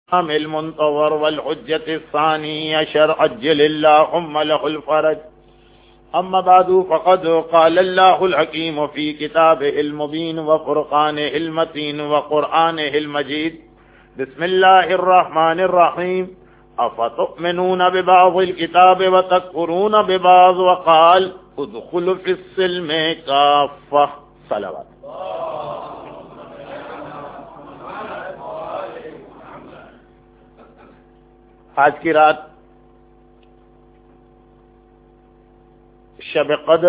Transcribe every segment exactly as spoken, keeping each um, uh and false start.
المنتظر والحجة الثانية شرع عجل اللهم له الفرج. أما بعد فقد قال الله الحكيم في كتابه المبين وفرقانه المتين وقرآنه المجيد. بسم الله الرحمن الرحيم. أفتؤمنون ببعض الكتاب وتكفرون ببعض وقال ادخلوا في السلم كافة. صلوات. آج کی رات شب قدر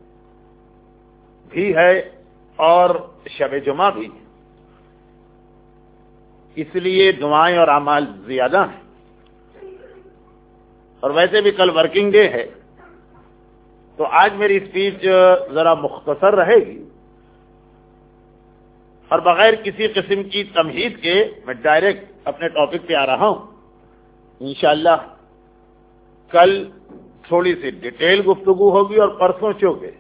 بھی ہے اور شب جمعہ بھی، اس لیے دعائیں اور اعمال زیادہ ہیں، اور ویسے بھی کل ورکنگ ڈے ہے تو آج میری اسپیچ ذرا مختصر رہے گی اور بغیر کسی قسم کی تمہید کے میں ڈائریکٹ اپنے ٹاپک پہ آ رہا ہوں. انشاءاللہ کل تھوڑی سی ڈیٹیل گفتگو ہوگی اور پرسوں چونکہ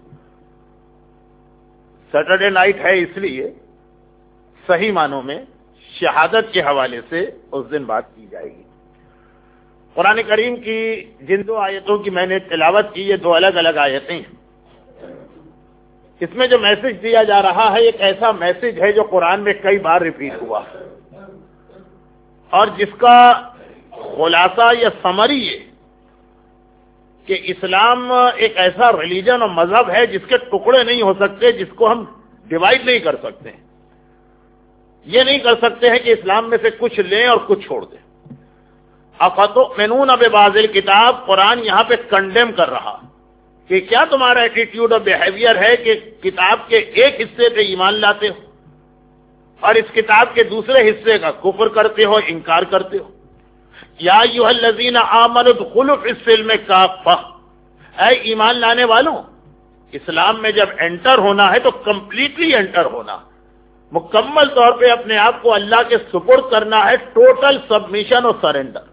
سیٹرڈے نائٹ ہے اس لیے صحیح معنوں میں شہادت کے حوالے سے اس دن بات کی جائے گی. قرآن کریم کی جن دو آیتوں کی میں نے تلاوت کی، یہ دو الگ الگ آیتیں ہیں. اس میں جو میسج دیا جا رہا ہے ایک ایسا میسج ہے جو قرآن میں کئی بار ریپیٹ ہوا اور جس کا خلاصہ یا سمری یہ کہ اسلام ایک ایسا ریلیجن اور مذہب ہے جس کے ٹکڑے نہیں ہو سکتے، جس کو ہم ڈیوائڈ نہیں کر سکتے. یہ نہیں کر سکتے ہیں کہ اسلام میں سے کچھ لیں اور کچھ چھوڑ دیں. افتؤمنون ببعض الکتاب، قرآن یہاں پہ کنڈیم کر رہا کہ کیا تمہارا ایٹیٹیوڈ اور بیہیویئر ہے کہ کتاب کے ایک حصے پہ ایمان لاتے ہو اور اس کتاب کے دوسرے حصے کا کفر کرتے ہو، انکار کرتے ہو. یا ایھا الذین آمنوا ادخلوا فی السلم کافہ، اے ایمان لانے والوں، اسلام میں جب انٹر ہونا ہے تو کمپلیٹلی انٹر ہونا، مکمل طور پہ اپنے آپ کو اللہ کے سپرد کرنا ہے، ٹوٹل سبمیشن اور سرنڈر.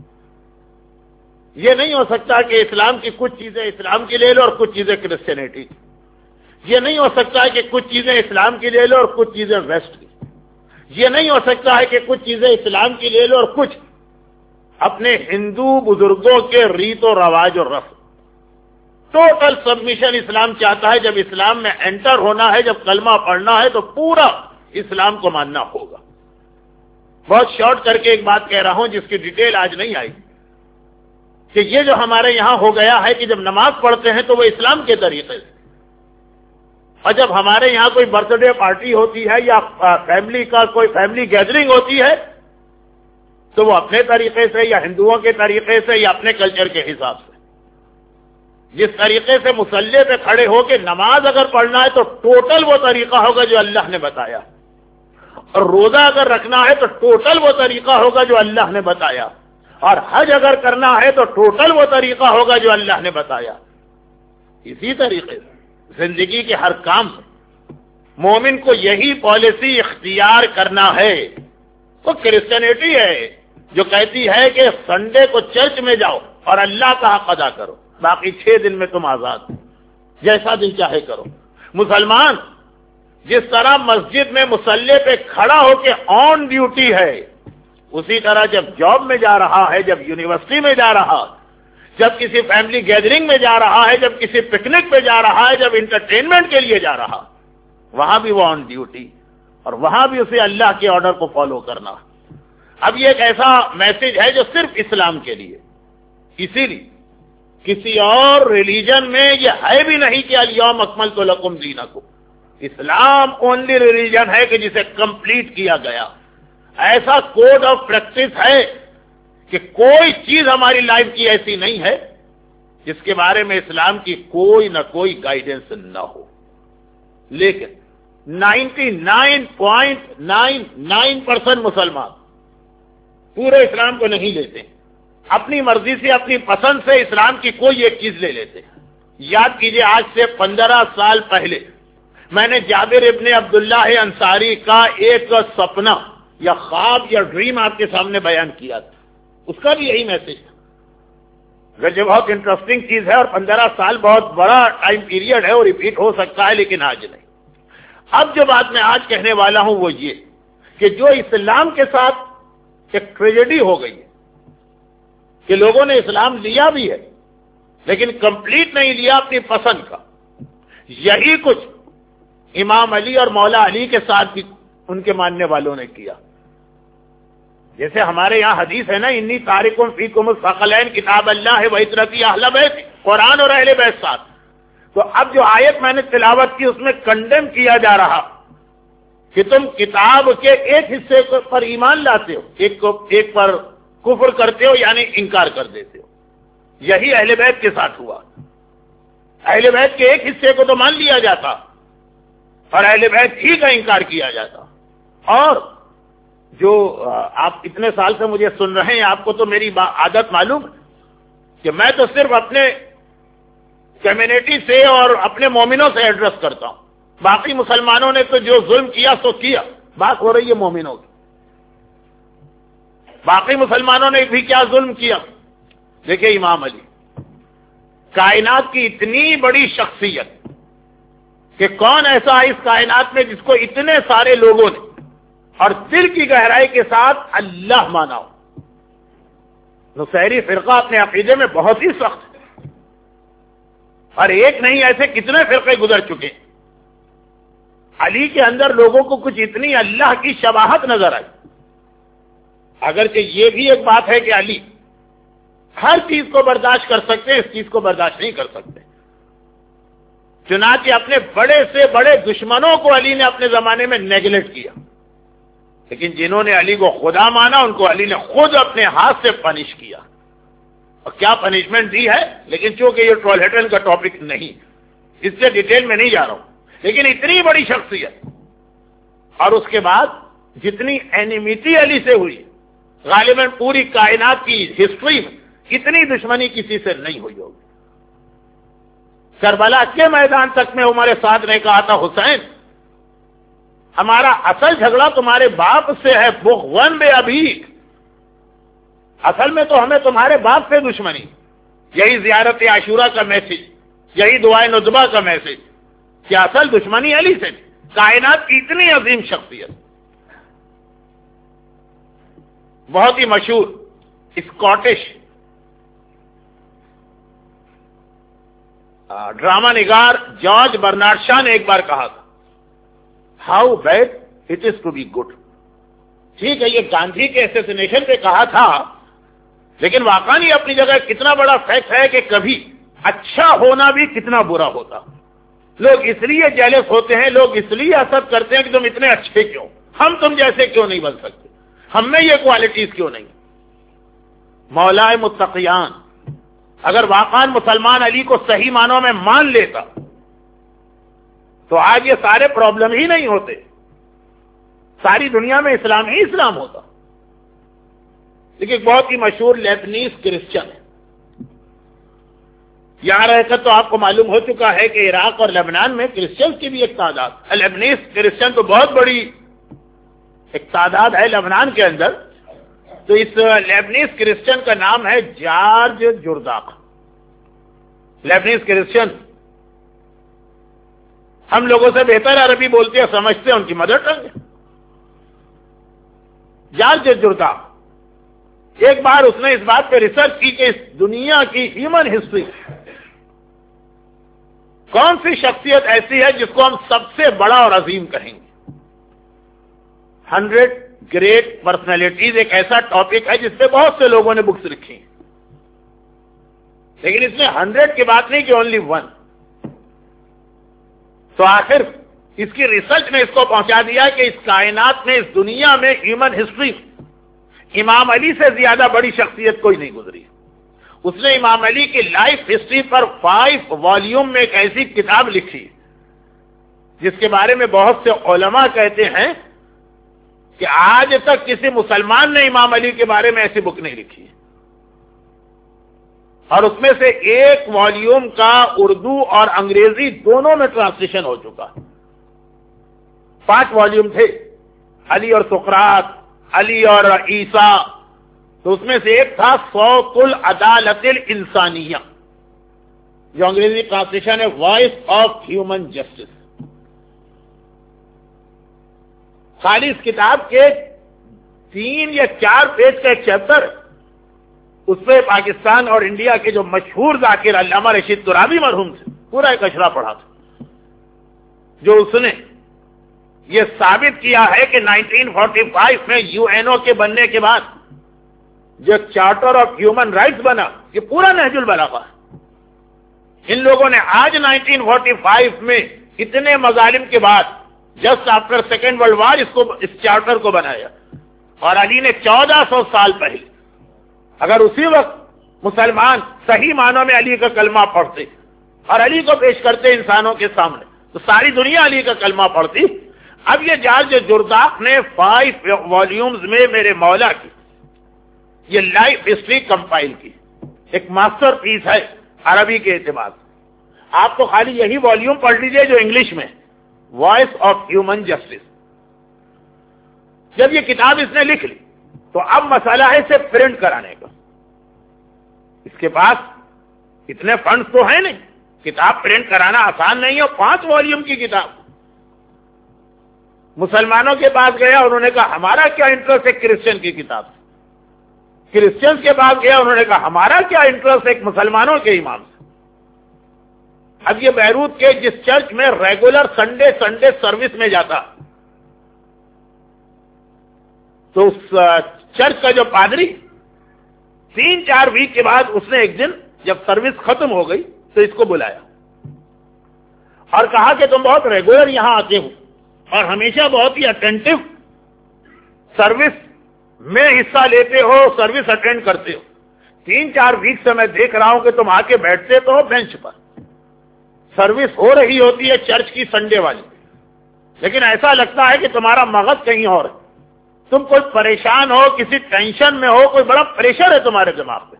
یہ نہیں ہو سکتا کہ اسلام کی کچھ چیزیں اسلام کی لے لو اور کچھ چیزیں کرسچینٹی کی. یہ نہیں ہو سکتا ہے کہ کچھ چیزیں اسلام کی لے لو اور کچھ چیزیں ویسٹ کی. یہ نہیں ہو سکتا ہے کہ کچھ چیزیں اسلام کی لے لو اور کچھ اپنے ہندو بزرگوں کے ریت و رواج اور رسم. ٹوٹل سبمیشن اسلام چاہتا ہے. جب اسلام میں انٹر ہونا ہے، جب کلمہ پڑھنا ہے تو پورا اسلام کو ماننا ہوگا. بہت شارٹ کر کے ایک بات کہہ رہا ہوں جس کی ڈیٹیل آج نہیں آئی، کہ یہ جو ہمارے یہاں ہو گیا ہے کہ جب نماز پڑھتے ہیں تو وہ اسلام کے طریقے سے، اور جب ہمارے یہاں کوئی برتھ ڈے پارٹی ہوتی ہے یا فیملی کا کوئی فیملی گیدرنگ ہوتی ہے تو وہ اپنے طریقے سے یا ہندوؤں کے طریقے سے یا اپنے کلچر کے حساب سے. جس طریقے سے مصلی پہ کھڑے ہو کے نماز اگر پڑھنا ہے تو ٹوٹل وہ طریقہ ہوگا جو اللہ نے بتایا، اور روزہ اگر رکھنا ہے تو ٹوٹل وہ طریقہ ہوگا جو اللہ نے بتایا، اور حج اگر کرنا ہے تو ٹوٹل وہ طریقہ ہوگا جو اللہ نے بتایا. اسی طریقے سے زندگی کے ہر کام میں مومن کو یہی پالیسی اختیار کرنا ہے. وہ کرسچینٹی ہے جو کہتی ہے کہ سنڈے کو چرچ میں جاؤ اور اللہ کا حق ادا کرو، باقی چھ دن میں تم آزاد ہو، جیسا دل چاہے کرو. مسلمان جس طرح مسجد میں مصلی پہ کھڑا ہو کے آن ڈیوٹی ہے، اسی طرح جب جاب میں جا رہا ہے، جب یونیورسٹی میں جا رہا، جب کسی فیملی گیدرنگ میں جا رہا ہے، جب کسی پکنک پہ جا رہا ہے، جب انٹرٹینمنٹ کے لیے جا رہا، وہاں بھی وہ آن ڈیوٹی، اور وہاں بھی اسے اللہ کے آرڈر کو فالو کرنا. اب یہ ایک ایسا میسج ہے جو صرف اسلام کے لیے، اسی لیے کسی اور ریلیجن میں یہ ہے بھی نہیں کہ الیوم اکملت لکم دینکم. اسلام اونلی ریلیجن ہے کہ جسے کمپلیٹ کیا گیا. ایسا کوڈ آف پریکٹس ہے کہ کوئی چیز ہماری لائف کی ایسی نہیں ہے جس کے بارے میں اسلام کی کوئی نہ کوئی گائیڈنس نہ ہو. لیکن ninety nine point nine nine percent مسلمان پورے اسلام کو نہیں لیتے، اپنی مرضی سے اپنی پسند سے اسلام کی کوئی ایک چیز لے لیتے. یاد کیجئے آج سے پندرہ سال پہلے میں نے جابر ابن عبداللہ انصاری کا ایک سپنا یا خواب یا ڈریم آپ کے سامنے بیان کیا تھا. اس کا بھی یہی میسج تھا. یہ بہت انٹرسٹنگ چیز ہے اور پندرہ سال بہت بڑا ٹائم پیریڈ ہے اور ریپیٹ ہو سکتا ہے، لیکن آج نہیں. اب جو بات میں آج کہنے والا ہوں وہ یہ کہ جو اسلام کے ساتھ ایک ٹریجڈی ہو گئی ہے کہ لوگوں نے اسلام لیا بھی ہے لیکن کمپلیٹ نہیں لیا اپنی پسند کا. یہی کچھ امام علی اور مولا علی کے ساتھ بھی ان کے ماننے والوں نے کیا. جیسے ہمارے یہاں حدیث ہے نا، انی تارکم فیکم الثقلین کتاب اللہ و عترتی اہل بیت، قرآن اور اہل بیت ساتھ. تو اب جو آیت میں نے تلاوت کی اس میں کنڈیم کیا جا رہا کہ تم کتاب کے ایک حصے پر ایمان لاتے ہو، ایک کو ایک پر کفر کرتے ہو یعنی انکار کر دیتے ہو. یہی اہل بیت کے ساتھ ہوا. اہل بیت کے ایک حصے کو تو مان لیا جاتا اور اہل بیت ہی کا انکار کیا جاتا. اور جو آپ اتنے سال سے مجھے سن رہے ہیں، آپ کو تو میری عادت معلوم ہے کہ میں تو صرف اپنے کمیونٹی سے اور اپنے مومنوں سے ایڈریس کرتا ہوں. باقی مسلمانوں نے تو جو ظلم کیا سو کیا، بات ہو رہی ہے مومنوں کی. باقی مسلمانوں نے بھی کیا ظلم کیا؟ دیکھیں امام علی کائنات کی اتنی بڑی شخصیت کہ کون ایسا ہے اس کائنات میں جس کو اتنے سارے لوگوں نے اور دل کی گہرائی کے ساتھ اللہ مانا ہو. نصیری فرقہ اپنے عقیدے میں بہت ہی سخت ہے اور ایک نہیں ایسے کتنے فرقے گزر چکے. علی کے اندر لوگوں کو کچھ اتنی اللہ کی شباہت نظر آئی. اگرچہ یہ بھی ایک بات ہے کہ علی ہر چیز کو برداشت کر سکتے ہیں، اس چیز کو برداشت نہیں کر سکتے. چنانچہ اپنے بڑے سے بڑے دشمنوں کو علی نے اپنے زمانے میں نیگلیکٹ کیا، لیکن جنہوں نے علی کو خدا مانا ان کو علی نے خود اپنے ہاتھ سے پنش کیا. اور کیا پنشمنٹ دی ہے، لیکن چونکہ یہ ٹرولہیٹن کا ٹاپک نہیں، اس سے ڈیٹیل میں نہیں جا رہا ہوں. لیکن اتنی بڑی شخصیت اور اس کے بعد جتنی اینیمیٹی علی سے ہوئی، غالباً پوری کائنات کی ہسٹری میں اتنی دشمنی کسی سے نہیں ہوئی ہوگی. کربلا کے میدان تک میں عمر سعد نے کہا تھا، حسین ہمارا اصل جھگڑا تمہارے باپ سے ہے، بغون بے ابیک. اصل میں تو ہمیں تمہارے باپ سے دشمنی. یہی زیارت عاشورہ کا میسج، یہی دعائے ندبہ کا میسج کہ اصل دشمنی علی سے. کائنات کی اتنی عظیم شخصیت، بہت ہی مشہور اسکاٹش ڈرامہ نگار جارج برنارڈ شاہ نے ایک بار کہا تھا، how bad it is to be good. ٹھیک ہے، یہ گاندھی کے اسیسینیشن پہ کہا تھا، لیکن واقعی اپنی جگہ کتنا بڑا فیکٹ ہے کہ کبھی اچھا ہونا بھی کتنا برا ہوتا. لوگ اس لیے جیلس ہوتے ہیں، لوگ اس لیے حسد کرتے ہیں کہ تم اتنے اچھے کیوں، ہم تم جیسے کیوں نہیں بن سکتے، ہم میں یہ کوالٹیز کیوں نہیں. مولا متقیان اگر واقعاً مسلمان علی کو صحیح معنوں میں مان لیتا تو آج یہ سارے پرابلم ہی نہیں ہوتے، ساری دنیا میں اسلام ہی اسلام ہوتا. لیکن بہت ہی مشہور لیبنیز کرسچن ہے. یہاں رہ کر تو آپ کو معلوم ہو چکا ہے کہ عراق اور لبنان میں کرسچنز کی بھی ایک تعداد، لیبنیز کرسچن تو بہت بڑی ایک تعداد ہے لبنان کے اندر. تو اس لیبنیز کرسچن کا نام ہے جارج جرداق. لیبنیز کرسچن ہم لوگوں سے بہتر عربی بولتے ہیں، سمجھتے ہیں، ان کی مدر ٹنگ ہے. جارج جرداق ایک بار اس نے اس بات پہ ریسرچ کی کہ اس دنیا کی ہیومن ہسٹری کون سی شخصیت ایسی ہے جس کو ہم سب سے بڑا اور عظیم کہیں گے. ہنڈریڈ گریٹ پرسنالٹیز ایک ایسا ٹاپک ہے جس پہ بہت سے لوگوں نے بکس لکھی ہیں، لیکن اس میں ہنڈریڈ کی بات نہیں کہ اونلی ون. تو آخر اس کی ریسرچ نے اس کو پہنچا دیا کہ اس کائنات میں، اس دنیا میں، ہیومن ہسٹری امام علی سے زیادہ بڑی شخصیت کوئی نہیں گزری. اس نے امام علی کی لائف ہسٹری پر فائیو والیوم میں ایک ایسی کتاب لکھی جس کے بارے میں بہت سے علماء کہتے ہیں کہ آج تک کسی مسلمان نے امام علی کے بارے میں ایسی بک نہیں لکھی. اور اس میں سے ایک والیوم کا اردو اور انگریزی دونوں میں ٹرانسلیشن ہو چکا. پانچ والیوم تھے، علی اور سقراط، علی اور عیسیٰ. تو اس میں سے ایک تھا صوت العدالت الانسانیہ، جو انگریزی ٹرانسلیشن ہے وائس آف ہیومن جسٹس. خالی اس کتاب کے تین یا چار پیج کا ایک چیپٹر، اس پہ پاکستان اور انڈیا کے جو مشہور ذاکر علامہ رشید ترابی مرحوم تھے، پورا ایک اشرا پڑھا تھا، جو اس نے یہ ثابت کیا ہے کہ نائنٹین فورٹی فائیو میں یو این او کے بننے کے بعد جو چارٹر آف ہیومن رائٹس بنا، یہ پورا نہج البلاغہ ہے۔ ان لوگوں نے آج نائنٹین فورٹی فائیو میں اتنے مظالم کے بعد just after second world war اس کو اس چارٹر کو بنایا، اور علی نے چودہ سو سال پہلے اگر اسی وقت مسلمان صحیح معنوں میں علی کا کلمہ پڑھتے اور علی کو پیش کرتے انسانوں کے سامنے، تو ساری دنیا علی کا کلمہ پڑھتی۔ اب یہ جارج جرداق نے فائیو والیومز میں میرے مولا کی یہ لائف ہسٹری کمپائل کی، ایک ماسٹر پیس ہے عربی کے اعتبار سے۔ آپ تو خالی یہی والیوم پڑھ لیجئے جو انگلش میں، وائس آف ہیومن جسٹس۔ جب یہ کتاب اس نے لکھ لی تو اب مسئلہ ہے اسے پرنٹ کرانے کا۔ اس کے پاس اتنے فنڈز تو ہیں نہیں، کتاب پرنٹ کرانا آسان نہیں ہے، پانچ والیوم کی کتاب۔ مسلمانوں کے پاس گیا، انہوں نے کہا ہمارا کیا انٹرسٹ ہے کرسچن کی کتاب سے۔ کرسچنز کے پاس گیا، انہوں نے کہا ہمارا کیا انٹرسٹ ہے مسلمانوں کے امام سے۔ اب یہ بیروت کے جس چرچ میں ریگولر سنڈے سنڈے سروس میں جاتا، تو اس چرچ کا جو پادری تین چار ویک کے بعد اس نے ایک دن جب سروس ختم ہو گئی تو اس کو بلایا اور کہا کہ تم بہت ریگولر یہاں آتے ہو اور ہمیشہ بہت ہی اٹینٹو سروس میں حصہ لیتے ہو، سروس اٹینڈ کرتے ہو، تین چار ویک سے میں دیکھ رہا ہوں کہ تم آ کے بیٹھتے تو ہو بینچ پر، سروس ہو رہی ہوتی ہے چرچ کی سنڈے والی، لیکن ایسا لگتا ہے کہ تمہارا مغز کہیں اور ہے، تم کوئی پریشان ہو، کسی ٹینشن میں ہو، کوئی بڑا پریشر ہے تمہارے دماغ پہ۔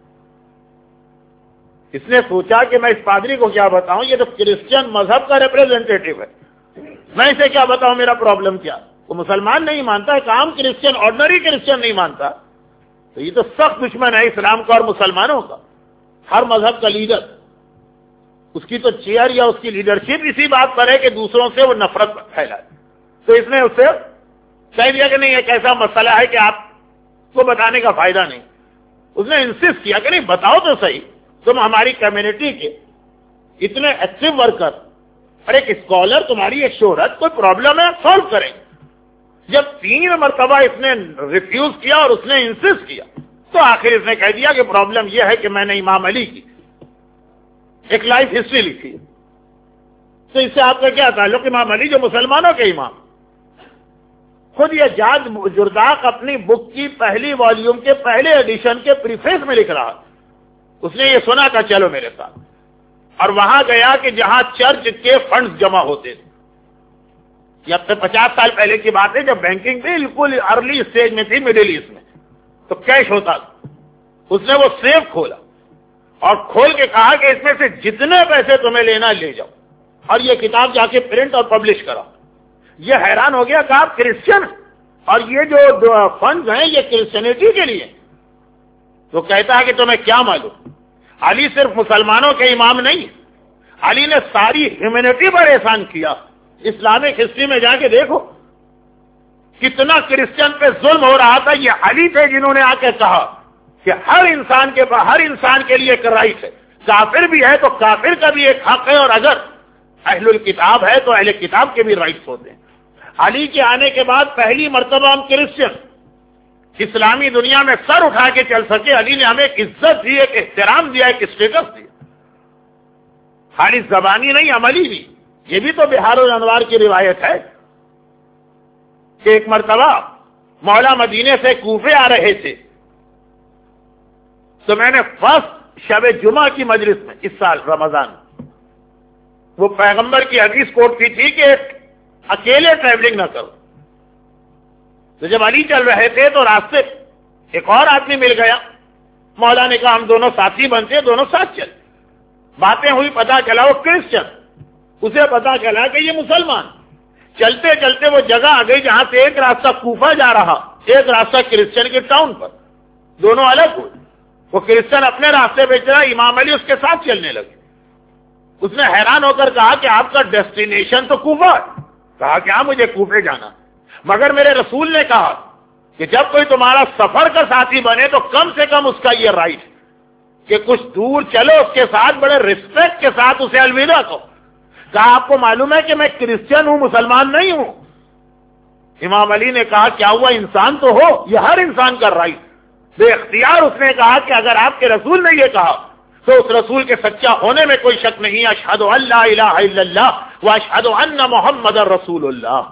اس نے سوچا کہ میں اس پادری کو کیا بتاؤں، یہ تو کرسچن مذہب کا ریپریزنٹیٹیو ہے، میں اسے کیا بتاؤں میرا پرابلم کیا۔ وہ مسلمان نہیں مانتا ہے، کام کرسچن آرڈنری کرسچن نہیں مانتا، تو یہ تو سخت دشمن ہے اسلام کا اور مسلمانوں کا۔ ہر مذہب کا لیڈر، اس کی تو چیئر یا اس کی لیڈرشپ اسی بات پر ہے کہ دوسروں سے وہ نفرت پھیلائے، تو اس نے اس سے کہہ دیا کہ نہیں ایک ایسا مسئلہ ہے کہ آپ کو بتانے کا فائدہ نہیں۔ اس نے انسسٹ کیا کہ نہیں بتاؤ تو صحیح، تم ہماری کمیونٹی کے اتنے ایکٹیو ورکر اور ایک اسکالر، تمہاری ایک شہرت، کوئی پرابلم ہے سالو کریں۔ جب تین مرتبہ اس نے ریفیوز کیا اور اس نے انسسٹ کیا تو آخر اس نے کہہ دیا کہ پرابلم یہ ہے کہ میں نے امام علی کی ایک لائف ہسٹری لکھی، تو اس سے آپ کا کیا تعلق؟ امام علی جو مسلمانوں کے امام۔ خود یہ جارج جرداق اپنی بک کی پہلی والیوم کے پہلے ایڈیشن کے پریفیس میں لکھ رہا، اس نے یہ سنا تھا چلو میرے ساتھ، اور وہاں گیا کہ جہاں چرچ کے فنڈز جمع ہوتے تھے، یہ اب سے پچاس سال پہلے کی بات ہے جب بینکنگ بالکل ارلی اسٹیج میں تھی مڈل ایسٹ میں، تو کیش ہوتا تھا۔ اس نے وہ سیف کھولا اور کھول کے کہا کہ اس میں سے جتنے پیسے تمہیں لینا لے جاؤ، اور یہ کتاب جا کے پرنٹ اور پبلش کرا۔ یہ حیران ہو گیا کہ آپ کرسچن اور یہ جو فنڈز ہیں یہ کرسچینٹی کے لیے، تو کہتا ہے کہ تمہیں کیا معلوم، علی صرف مسلمانوں کے امام نہیں، علی نے ساری ہیومینٹی پر احسان کیا۔ اسلامک ہسٹری میں جا کے دیکھو کتنا کرسچن پہ ظلم ہو رہا تھا، یہ علی تھے جنہوں نے آ کے کہا کہ ہر انسان کے ہر انسان کے لیے ایک رائٹ ہے، کافر بھی ہے تو کافر کا بھی ایک حق ہے، اور اگر اہل الکتاب ہے تو اہل کتاب کے بھی رائٹس ہوتے ہیں۔ علی کے آنے کے بعد پہلی مرتبہ ہم کرسچن اسلامی دنیا میں سر اٹھا کے چل سکے، علی نے ہمیں ایک عزت دی، ایک احترام دیا، ایک اسٹیٹس دیا، خالی زبانی نہیں عملی بھی۔ یہ بھی تو بہار الانوار کی روایت ہے کہ ایک مرتبہ مولا مدینے سے کوفے آ رہے تھے، تو میں نے فرسٹ شب جمعہ کی مجلس میں اس سال رمضان وہ پیغمبر کی حدیث کوٹ کی تھی کہ اکیلے ٹریولنگ نہ کرو، تو جب علی چل رہے تھے تو راستے ایک اور آدمی مل گیا، مولا نے کہا ہم دونوں ساتھی بنتے، دونوں ساتھ چلے، باتیں ہوئی، پتا چلا وہ کرسچن، اسے پتا چلا کہ یہ مسلمان۔ چلتے چلتے وہ جگہ آ گئی جہاں سے ایک راستہ کوفہ جا رہا، ایک راستہ کرسچن کے ٹاؤن پر، دونوں الگ ہوئے۔ وہ کرسچن اپنے راستے پہ چلا، امام علی اس کے ساتھ چلنے لگے۔ اس نے حیران ہو کر کہا کہ آپ کا ڈیسٹینیشن تو کوفہ ہے۔ کہا کہ ہاں مجھے کوفے جانا، مگر میرے رسول نے کہا کہ جب کوئی تمہارا سفر کا ساتھی بنے تو کم سے کم اس کا یہ رائٹ کہ کچھ دور چلو اس کے ساتھ بڑے رسپیکٹ کے ساتھ اسے الوداع کہو. کہا آپ کو معلوم ہے کہ میں کرسچن ہوں, مسلمان نہیں ہوں. امام علی نے کہا کیا ہوا, انسان تو ہو, یہ ہر انسان کا رائٹ. بے اختیار اس نے کہا کہ اگر آپ کے رسول نے یہ کہا تو اس رسول کے سچا ہونے میں کوئی شک نہیں. اشہد ان لا الہ الا اللہ و اشہد ان محمد رسول اللہ.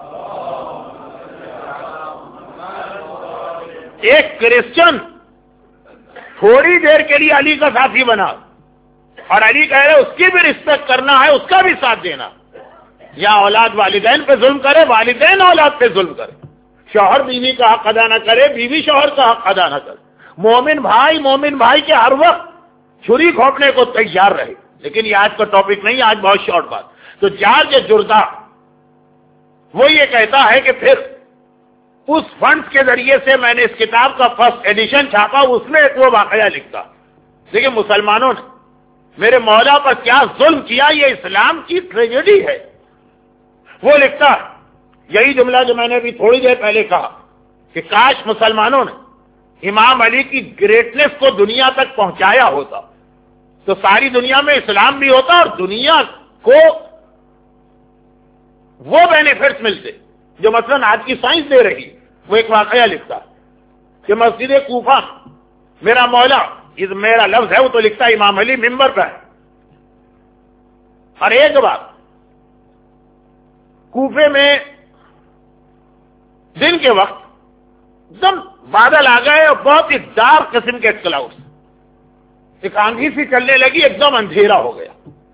ایک کرسچن تھوڑی دیر کے لیے علی کا ساتھی بنا اور علی کہہ رہے اس کی بھی رسپیکٹ کرنا ہے, اس کا بھی ساتھ دینا. یا اولاد والدین پہ ظلم کرے, والدین اولاد پہ ظلم کرے, شوہر بیوی کا حق ادا نہ کرے, بیوی شوہر کا حق ادا نہ کرے, مومن بھائی مومن بھائی کے ہر وقت چھری کھوپنے کو تیار رہے. لیکن یہ آج کا ٹاپک نہیں, آج بہت شارٹ بات. تو جارج جردا وہ یہ کہتا ہے کہ پھر اس فنڈز کے ذریعے سے میں نے اس کتاب کا فرسٹ ایڈیشن چھاپا, اس میں ایک وہ واقعہ لکھتا. دیکھیں مسلمانوں نے میرے مولا پر کیا ظلم کیا, یہ اسلام کی ٹریجڈی ہے. وہ لکھتا یہی جملہ جو میں نے ابھی تھوڑی دیر پہلے کہا کہ کاش مسلمانوں نے امام علی کی گریٹنس کو دنیا تک پہنچایا ہوتا تو ساری دنیا میں اسلام بھی ہوتا اور دنیا کو وہ بینیفٹس ملتے جو مثلا آج کی سائنس دے رہی. وہ ایک واقعہ لکھتا کہ مسجد کوفہ میرا مولا, میرا لفظ ہے وہ تو لکھتا امام علی ممبر پر ہے, اور ایک بات کوفے میں دن کے وقت ایک دم بادل آ گئے اور بہت ہی ڈارک قسم کے کلاؤڈ, ایک آندھی سی چلنے لگی, ایک دم اندھیرا ہو گیا.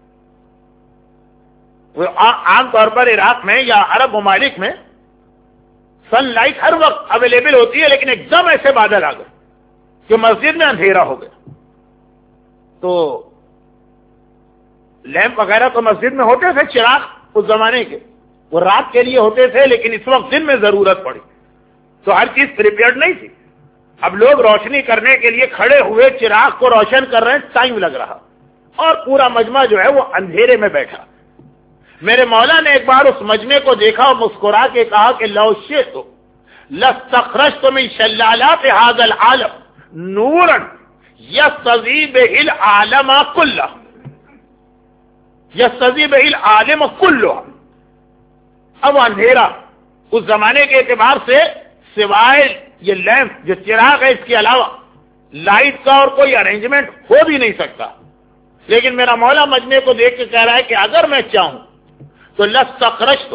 عام طور پر عراق میں یا عرب ممالک میں سن لائٹ ہر وقت اویلیبل ہوتی ہے, لیکن ایک دم ایسے بادل آ گئے کہ مسجد میں اندھیرا ہو گیا. تو لیمپ وغیرہ تو مسجد میں ہوتے تھے, چراغ اس زمانے کے وہ رات کے لیے ہوتے تھے, لیکن اس وقت دن میں ضرورت پڑی تو ہر چیز پریپیئرڈ نہیں تھی. اب لوگ روشنی کرنے کے لیے کھڑے ہوئے چراغ کو روشن کر رہے ہیں, ٹائم لگ رہا اور پورا مجمع جو ہے وہ اندھیرے میں بیٹھا. میرے مولا نے ایک بار اس مجمع کو دیکھا اور مسکرا کے کہا کہ لو شئت لاستخرجت من شلالات هذا العالم نورا یستضیء به العالم کلہ یستضیء به العالم کلہ. اب اندھیرا اس زمانے کے اعتبار سے سوائے یہ لیمپ جو چراغ ہے اس کے علاوہ لائٹ کا اور کوئی ارینجمنٹ ہو بھی نہیں سکتا. لیکن میرا مولا مجمع کو دیکھ کے کہہ رہا ہے کہ اگر میں چاہوں تو لاستخرجت,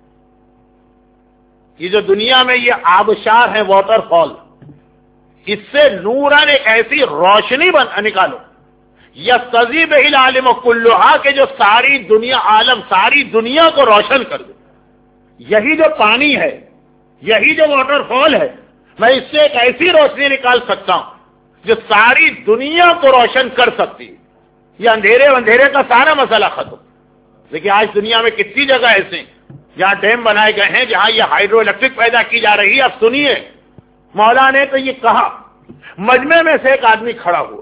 یہ جو دنیا میں یہ آبشار ہے واٹر فال, اس سے نوران ایک ایسی روشنی بن نکالو یستضیء به العالم کلھا کہ جو ساری دنیا عالم ساری دنیا کو روشن کر دے. یہی جو پانی ہے, یہی جو واٹر فال ہے, میں اس سے ایک ایسی روشنی نکال سکتا ہوں جو ساری دنیا کو روشن کر سکتی. یہ اندھیرے اندھیرے کا سارا مسئلہ ختم. لیکن آج دنیا میں کتنی جگہ ایسے ہیں جہاں ڈیم بنائے گئے ہیں, جہاں یہ ہائیڈرو الیکٹرک پیدا کی جا رہی ہے. اب سنیے, مولا نے تو یہ کہا, مجمع میں سے ایک آدمی کھڑا ہوا,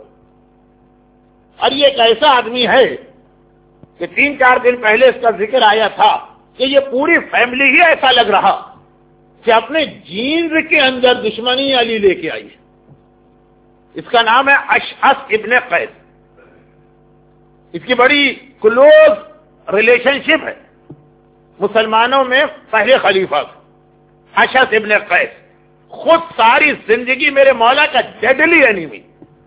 اور یہ ایک ایسا آدمی ہے کہ تین چار دن پہلے اس کا ذکر آیا تھا کہ یہ پوری فیملی ہی ایسا لگ رہا کہ اپنے جینز کے اندر دشمنی علی لے کے آئی. اس کا نام ہے اشعث ابن قیس. اس کی بڑی کلوز ریلیشن شپ ہے مسلمانوں میں پہلے خلیفہ اشعث ابن قیس. خود ساری زندگی میرے مولا کا ڈیڈلی اینیمی.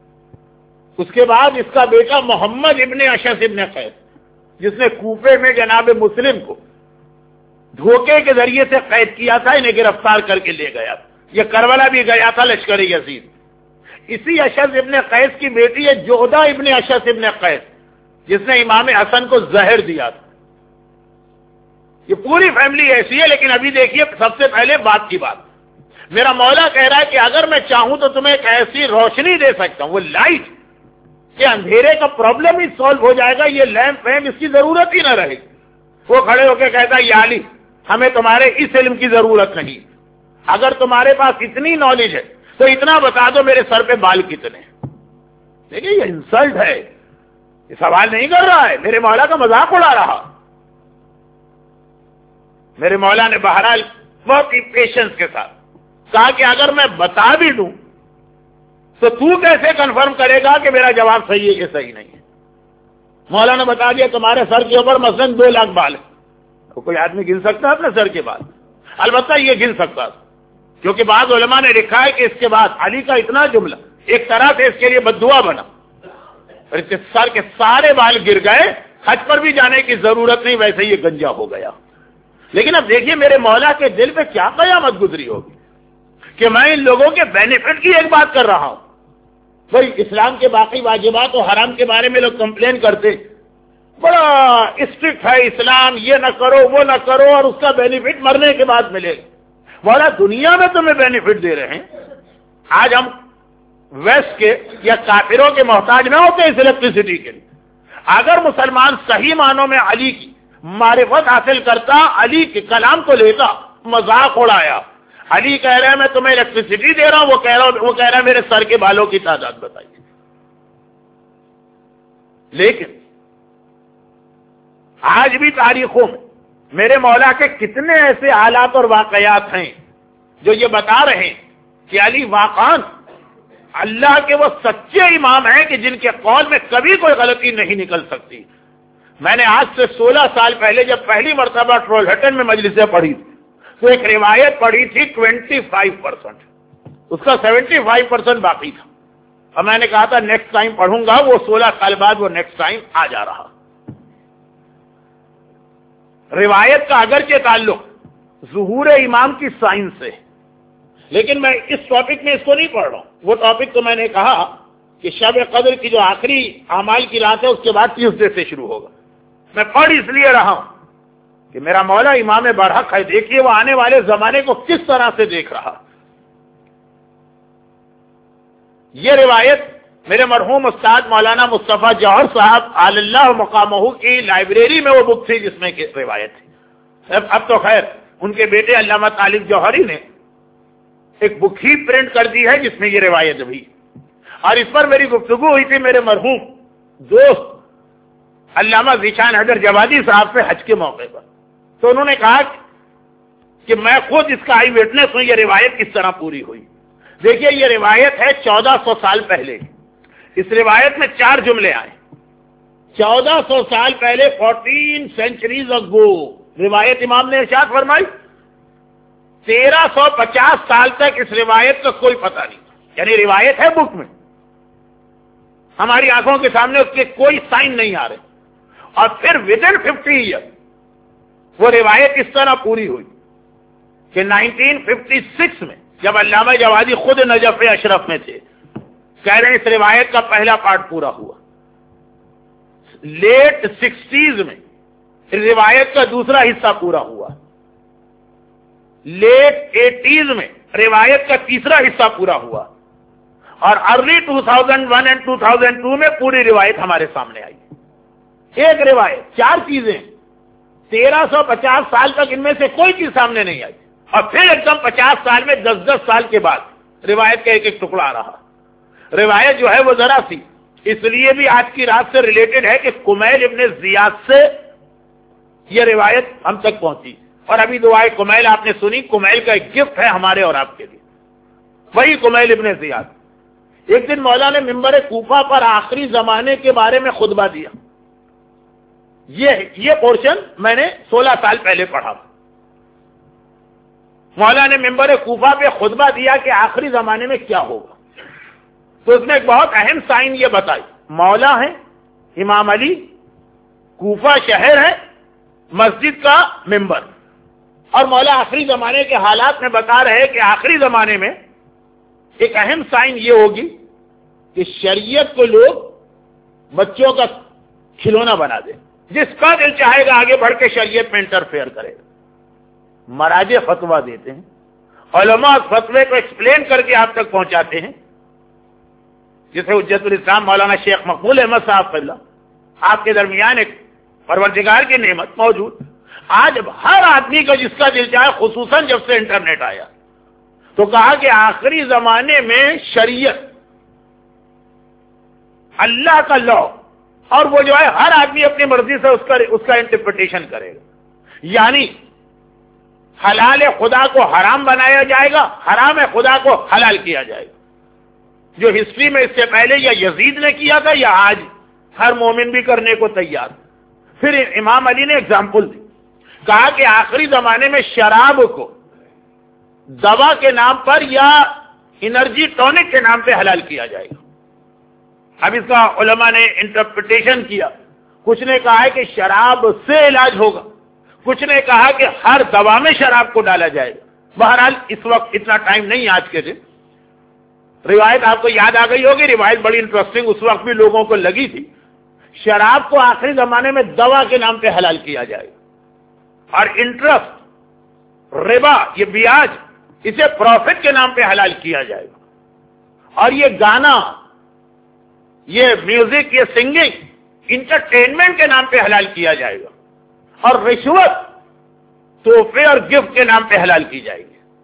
اس کے بعد اس کا بیٹا محمد ابن اشعث ابن قیس, جس نے کوفے میں جناب مسلم کو دھوکے کے ذریعے سے قید کیا تھا, انہیں گرفتار کر کے لے گیا. یہ کربلا بھی گیا تھا لشکر یزید. اسی اشعث ابن قیس کی بیٹی ہے جوہدہ ابن اشعث ابن قیس, جس نے امام حسن کو زہر دیا تھا. یہ پوری فیملی ایسی ہے. لیکن ابھی دیکھیے, سب سے پہلے بات کی بات, میرا مولا کہہ رہا ہے کہ اگر میں چاہوں تو تمہیں ایک ایسی روشنی دے سکتا ہوں, وہ لائٹ کہ اندھیرے کا پرابلم ہی سالو ہو جائے گا. یہ لیمپ ویمپ اس کی ضرورت ہی نہ رہے. وہ کھڑے ہو کے کہتا ہے, یا علی ہمیں تمہارے اس علم کی ضرورت نہیں, اگر تمہارے پاس اتنی نالج ہے تو اتنا بتا دو میرے سر پہ بال کتنے. دیکھیے یہ انسلٹ ہے, یہ سوال نہیں کر رہا ہے, میرے مولا کا مذاق اڑا رہا. میرے مولا نے بہرحال بہت ہی پیشنس کے ساتھ کہا کہ اگر میں بتا بھی دوں تو تو کیسے کنفرم کرے گا کہ میرا جواب صحیح ہے کہ صحیح نہیں ہے؟ مولانا بتا دیا تمہارے سر کے اوپر مثلاً دو لاکھ بال ہے. تو کوئی آدمی گن سکتا ہے اپنے سر کے بال؟ البتہ یہ گن سکتا تھا، کیونکہ بعض علماء نے لکھا ہے کہ اس کے بعد علی کا اتنا جملہ ایک طرح سے اس کے لیے بددعا بنا، اور اس کے سر کے سارے بال گر گئے، حج پر بھی جانے کی ضرورت نہیں، ویسے یہ گنجا ہو گیا. لیکن اب دیکھیے میرے مولا کے دل پہ کیا قیامت گزری ہوگی کہ میں ان لوگوں کے بینیفٹ کی ایک بات کر رہا ہوں. بھائی اسلام کے باقی واجبات اور حرام کے بارے میں لوگ کمپلین کرتے، بڑا اسٹرکٹ ہے اسلام، یہ نہ کرو وہ نہ کرو، اور اس کا بینیفٹ مرنے کے بعد ملے گا. بولا دنیا میں تمہیں بینیفٹ دے رہے ہیں. آج ہم ویسٹ کے یا کافروں کے محتاج نہ ہوتے اس الیکٹریسٹی کے لیے. اگر مسلمان صحیح معنوں میں علی کی معرفت حاصل کرتا، علی کے کلام کو لیتا، مذاق اڑایا، علی کہہ رہے ہیں میں تمہیں الیکٹریسٹی دے رہا ہوں، وہ کہہ رہا وہ کہہ رہا ہے میرے سر کے بالوں کی تعداد بتائیے. لیکن آج بھی تاریخوں میں میرے مولا کے کتنے ایسے حالات اور واقعات ہیں جو یہ بتا رہے ہیں کہ علی واقعاً اللہ کے وہ سچے امام ہیں کہ جن کے قول میں کبھی کوئی غلطی نہیں نکل سکتی. میں نے آج سے سولہ سال پہلے جب پہلی مرتبہ ٹرول ہٹن میں مجلسیں پڑھی تھی تو ایک روایت پڑھی تھی ٹوینٹی فائیو پرسینٹ، اس کا سیونٹی فائیو پرسینٹ باقی تھا، اور میں نے کہا تھا نیکسٹ ٹائم پڑھوں گا. وہ سولہ سال بعد وہ نیکسٹ ٹائم آ جا رہا. روایت کا اگرچہ تعلق ظہور امام کی سائنس سے، لیکن میں اس ٹاپک میں اس کو نہیں پڑھ رہا ہوں. وہ ٹاپک تو میں نے کہا کہ شب قدر کی جو آخری اعمال کی رات ہے اس کے بعد ٹیوزڈے سے شروع ہوگا. میں پڑھ اس لیے رہا ہوں کہ میرا مولا امام برحق ہے. دیکھیے وہ آنے والے زمانے کو کس طرح سے دیکھ رہا. یہ روایت میرے مرحوم استاد مولانا مصطفیٰ جوہر صاحب علی اللہ مقامہ کی لائبریری میں وہ بک تھی جس میں روایت تھی. اب تو خیر ان کے بیٹے علامہ طالب جوہری نے ایک بک ہی پرنٹ کر دی ہے جس میں یہ روایت بھی. اور اس پر میری گفتگو ہوئی تھی میرے مرحوم دوست علامہ ذیشان حیدر جوادی صاحب سے حج کے موقع پر. تو انہوں نے کہا کہ میں خود اس کا آئی وٹنس ہوں، یہ روایت کس طرح پوری ہوئی. دیکھیے یہ روایت ہے چودہ سو سال پہلے. اس روایت میں چار جملے آئے. چودہ سو سال پہلے فورٹین سینچریز اگو روایت امام نے ارشاد فرمائی. تیرہ سو پچاس سال تک اس روایت کا کوئی پتہ نہیں، یعنی روایت ہے بک میں، ہماری آنکھوں کے سامنے اس کے کوئی سائن نہیں آ رہے. اور پھر ود ان ففٹی ایئر وہ روایت اس طرح پوری ہوئی کہ نائنٹین ففٹی سکس میں جب علامہ جوادی خود نجف اشرف میں تھے، کہہ رہے ہیں اس روایت کا پہلا پارٹ پورا ہوا. لیٹ سکسٹیز میں روایت کا دوسرا حصہ پورا ہوا. لیٹ ایٹیز میں روایت کا تیسرا حصہ پورا ہوا. اور early two thousand one and two thousand two میں پوری روایت ہمارے سامنے آئی. ایک روایت، چار چیزیں. تیرہ سو پچاس سال تک ان میں سے کوئی چیز سامنے نہیں آئی، اور پھر ایک دم پچاس سال میں دس دس سال کے بعد روایت کا ایک ایک ٹکڑا آ رہا. روایت جو ہے وہ ذرا سی اس لیے بھی آج کی رات سے ریلیٹڈ ہے کہ کمیل ابن زیاد سے یہ روایت ہم تک پہنچی. اور ابھی دعائے کمیل آپ نے سنی. کمیل کا ایک گفٹ ہے ہمارے اور آپ کے لیے، وہی کمیل ابن زیاد. ایک دن مولا نے ممبر کوفہ پر آخری زمانے کے بارے میں خطبہ دیا. یہ یہ پورشن میں نے سولہ سال پہلے پڑھا. مولا نے ممبر کوفہ پہ خطبہ دیا کہ آخری زمانے میں کیا ہوگا. تو اس میں ایک بہت اہم سائن یہ بتائی. مولا ہے امام علی، کوفہ شہر ہے، مسجد کا ممبر، اور مولا آخری زمانے کے حالات میں بتا رہے کہ آخری زمانے میں ایک اہم سائن یہ ہوگی کہ شریعت کو لوگ بچوں کا کھلونا بنا دیں. جس کا دل چاہے گا آگے بڑھ کے شریعت میں انٹرفیئر کرے گا. مراجع فتویٰ دیتے ہیں، علماء فتوے کو ایکسپلین کر کے آپ تک پہنچاتے ہیں، جسے حجت الاسلام مولانا شیخ مقبول احمد صاحب فضلہ آپ کے درمیان ایک پروردگار کی نعمت موجود. آج ہر آدمی کا جس کا دل چاہے، خصوصاً جب سے انٹرنیٹ آیا تو کہا کہ آخری زمانے میں شریعت اللہ کا لا، اور وہ جو ہے ہر آدمی اپنی مرضی سے اس کا اس کا انٹرپریٹیشن کرے گا. یعنی حلال خدا کو حرام بنایا جائے گا، حرام خدا کو حلال کیا جائے گا، جو ہسٹری میں اس سے پہلے یا یزید نے کیا تھا یا آج ہر مومن بھی کرنے کو تیار۔ پھر امام علی نے اگزامپل دی، کہا کہ آخری زمانے میں شراب کو دوا کے نام پر یا انرجی ٹونک کے نام پہ حلال کیا جائے گا۔ اب اس کا علماء نے انٹرپریٹیشن کیا، کچھ نے کہا ہے کہ شراب سے علاج ہوگا، کچھ نے کہا کہ ہر دوا میں شراب کو ڈالا جائے گا۔ بہرحال اس وقت اتنا ٹائم نہیں آج کے دن، روایت آپ کو یاد آ گئی ہوگی، روایت بڑی انٹرسٹنگ اس وقت بھی لوگوں کو لگی تھی، شراب کو آخری زمانے میں دوا کے نام پہ حلال کیا جائے گا، اور انٹرسٹ، ربا، یہ بیاج، اسے پروفٹ کے نام پہ حلال کیا جائے گا، اور یہ گانا، یہ میوزک، یہ سنگنگ انٹرٹینمنٹ کے نام پہ حلال کیا جائے گا، اور رشوت تحفے اور گفٹ کے نام پہ حلال کی جائے گی۔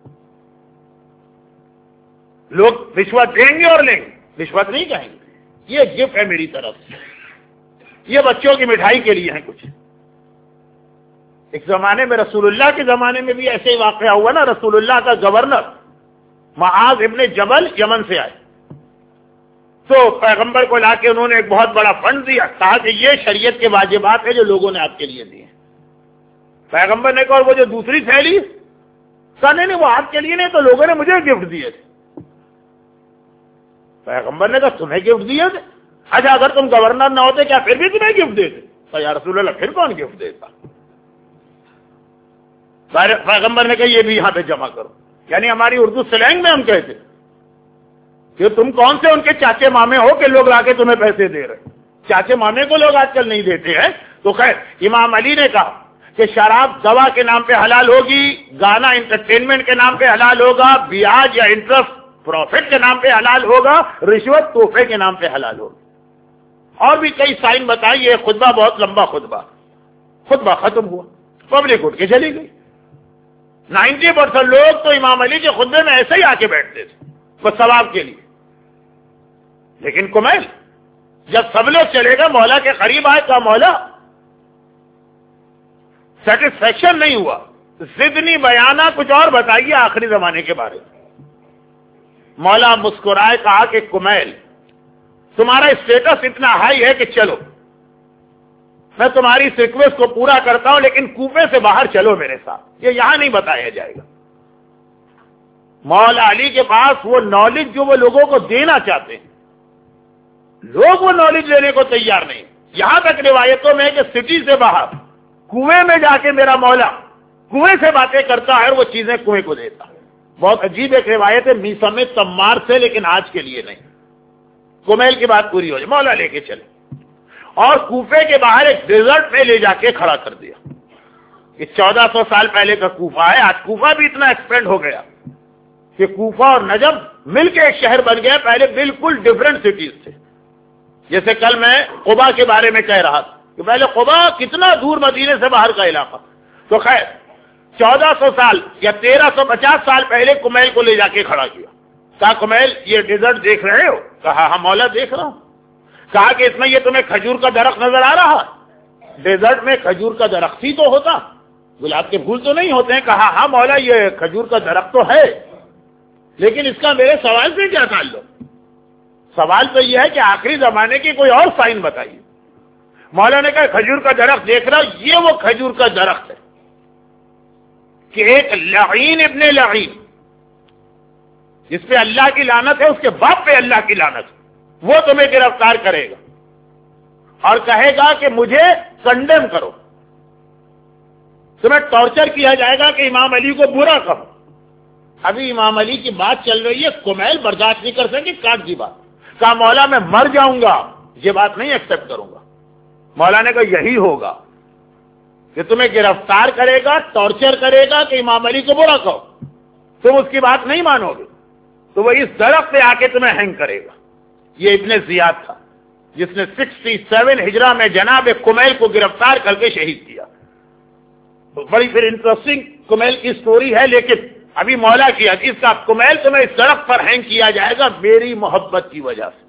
لوگ رشوت دیں گے اور لیں گے، رشوت نہیں کہیں گے، یہ گفٹ ہے میری طرف سے، یہ بچوں کی مٹھائی کے لیے ہیں کچھ۔ ایک زمانے میں رسول اللہ کے زمانے میں بھی ایسے ہی واقعہ ہوا نا، رسول اللہ کا گورنر معاذ ابن جبل یمن سے آئے تو پیغمبر کو لا کے انہوں نے ایک بہت بڑا فنڈ دیا، کہا کہ یہ شریعت کے واجبات ہیں جو لوگوں نے آپ کے لیے دیے۔ پیغمبر نے کہا اور وہ جو دوسری تھیلی، کہا نہیں نہیں وہ آپ کے لیے نہیں، تو لوگوں نے مجھے گفٹ دیے تھے۔ پیغمبر نے کہا تمہیں گفٹ دیے تھے؟ اچھا اگر تم گورنر نہ ہوتے کیا پھر بھی تمہیں گفٹ دیتے؟ تو یا رسول اللہ پھر کون گفٹ دیتا؟ پیغمبر نے کہا یہ بھی یہاں پہ جمع کرو، یعنی ہماری اردو سلینگ میں ہم کہتے کہ تم کون سے ان کے چاچے مامے ہو کہ لوگ لا کے تمہیں پیسے دے رہے؟ چاچے مامے کو لوگ آج کل نہیں دیتے ہیں۔ تو خیر امام علی نے کہا کہ شراب دوا کے نام پہ حلال ہوگی، گانا انٹرٹینمنٹ کے نام پہ حلال ہوگا، بیاج یا انٹرسٹ پروفٹ کے نام پہ حلال ہوگا، رشوت تحفے کے نام پہ حلال ہوگا۔ اور بھی کئی سائن بتائی، یہ خطبہ بہت لمبا خطبہ، خطبہ ختم ہوا، پبلک اٹھ کے چلی گئی۔ نائنٹی پرسینٹ لوگ تو امام علی کے خطبے میں ایسے ہی آ کے بیٹھتے تھے بس ثواب کے لیے، لیکن کمیل جب سب لوگ چلے گئے مولا کے قریب آئے، کہا مولا سیٹسفیکشن نہیں ہوا، ضدنی بیانہ کچھ اور بتائیے آخری زمانے کے بارے میں۔ مولا مسکرائے، کہا کہ کمیل تمہارا اسٹیٹس اتنا ہائی ہے کہ چلو میں تمہاری اس ریکویسٹ کو پورا کرتا ہوں، لیکن کوفے سے باہر چلو میرے ساتھ، یہ یہاں نہیں بتایا جائے گا۔ مولا علی کے پاس وہ نالج جو وہ لوگوں کو دینا چاہتے ہیں، لوگ وہ نالج لینے کو تیار نہیں۔ یہاں تک روایتوں میں کہ سٹی سے باہر کنویں میں جا کے میرا مولا کنویں سے باتیں کرتا ہے اور وہ چیزیں کنویں کو دیتا ہے۔ بہت عجیب ایک روایت ہے میسم تمار سے، لیکن آج کے لیے نہیں، کمیل کی بات پوری ہو جائے، مولا لے کے چلے اور کوفے کے باہر ایک ڈیزرٹ میں لے جا کے کھڑا کر دیا۔ یہ چودہ سو سال پہلے کا کوفہ ہے، آج کوفہ بھی اتنا ایکسپینڈ ہو گیا کہ کوفہ اور نجف مل کے ایک شہر بن گیا، پہلے بالکل ڈفرنٹ سٹیز تھے۔ جیسے کل میں قبا کے بارے میں کہہ رہا تھا کہ پہلے قبا کتنا دور مدینے سے باہر کا علاقہ، تو خیر چودہ سو سال یا تیرہ سو پچاس سال پہلے کمیل کو لے جا کے کھڑا کیا، کہا کمیل یہ ڈیزرٹ دیکھ رہے ہو؟ کہا ہاں مولا دیکھ رہا ہوں۔ کہا کہ اس میں یہ تمہیں کھجور کا درخت نظر آ رہا؟ ڈیزرٹ میں کھجور کا درخت ہی تو ہوتا، گلاب کے پھول تو نہیں ہوتے ہیں۔ کہا ہاں مولا یہ کھجور کا درخت تو ہے، لیکن اس کا میرے سوال سے کیا تعلق؟ سوال تو یہ ہے کہ آخری زمانے کی کوئی اور سائن بتائیے۔ مولا نے کہا کھجور کا درخت دیکھ رہا، یہ وہ کھجور کا درخت ہے کہ ایک لعین ابن لعین جس پہ اللہ کی لعنت ہے، اس کے باپ پہ اللہ کی لعنت ہے، وہ تمہیں گرفتار کرے گا اور کہے گا کہ مجھے کنڈیم کرو، تمہیں ٹارچر کیا جائے گا کہ امام علی کو برا کہو۔ ابھی امام علی کی بات چل رہی ہے، کمیل برداشت نہیں کر سکے، کاٹ دی بات، کہا مولا میں مر جاؤں گا، یہ بات نہیں ایکسپٹ کروں گا۔ مولا نے کہا یہی ہوگا کہ تمہیں گرفتار کرے گا، ٹارچر کرے گا کہ امام علی کو برا کہو، تم اس کی بات نہیں مانو گے تو وہ اس درخت پہ آ کے تمہیں ہینگ کرے گا۔ یہ ابن زیاد تھا جس نے سکسٹی سیون ہجرہ میں جناب کمیل کو گرفتار کر کے شہید کیا۔ بڑی پھر انٹرسٹنگ کمیل کی سٹوری ہے، لیکن ابھی مولا کی حدیث کا کمیل تمہیں اس درخت پر ہینگ کیا جائے گا میری محبت کی وجہ سے۔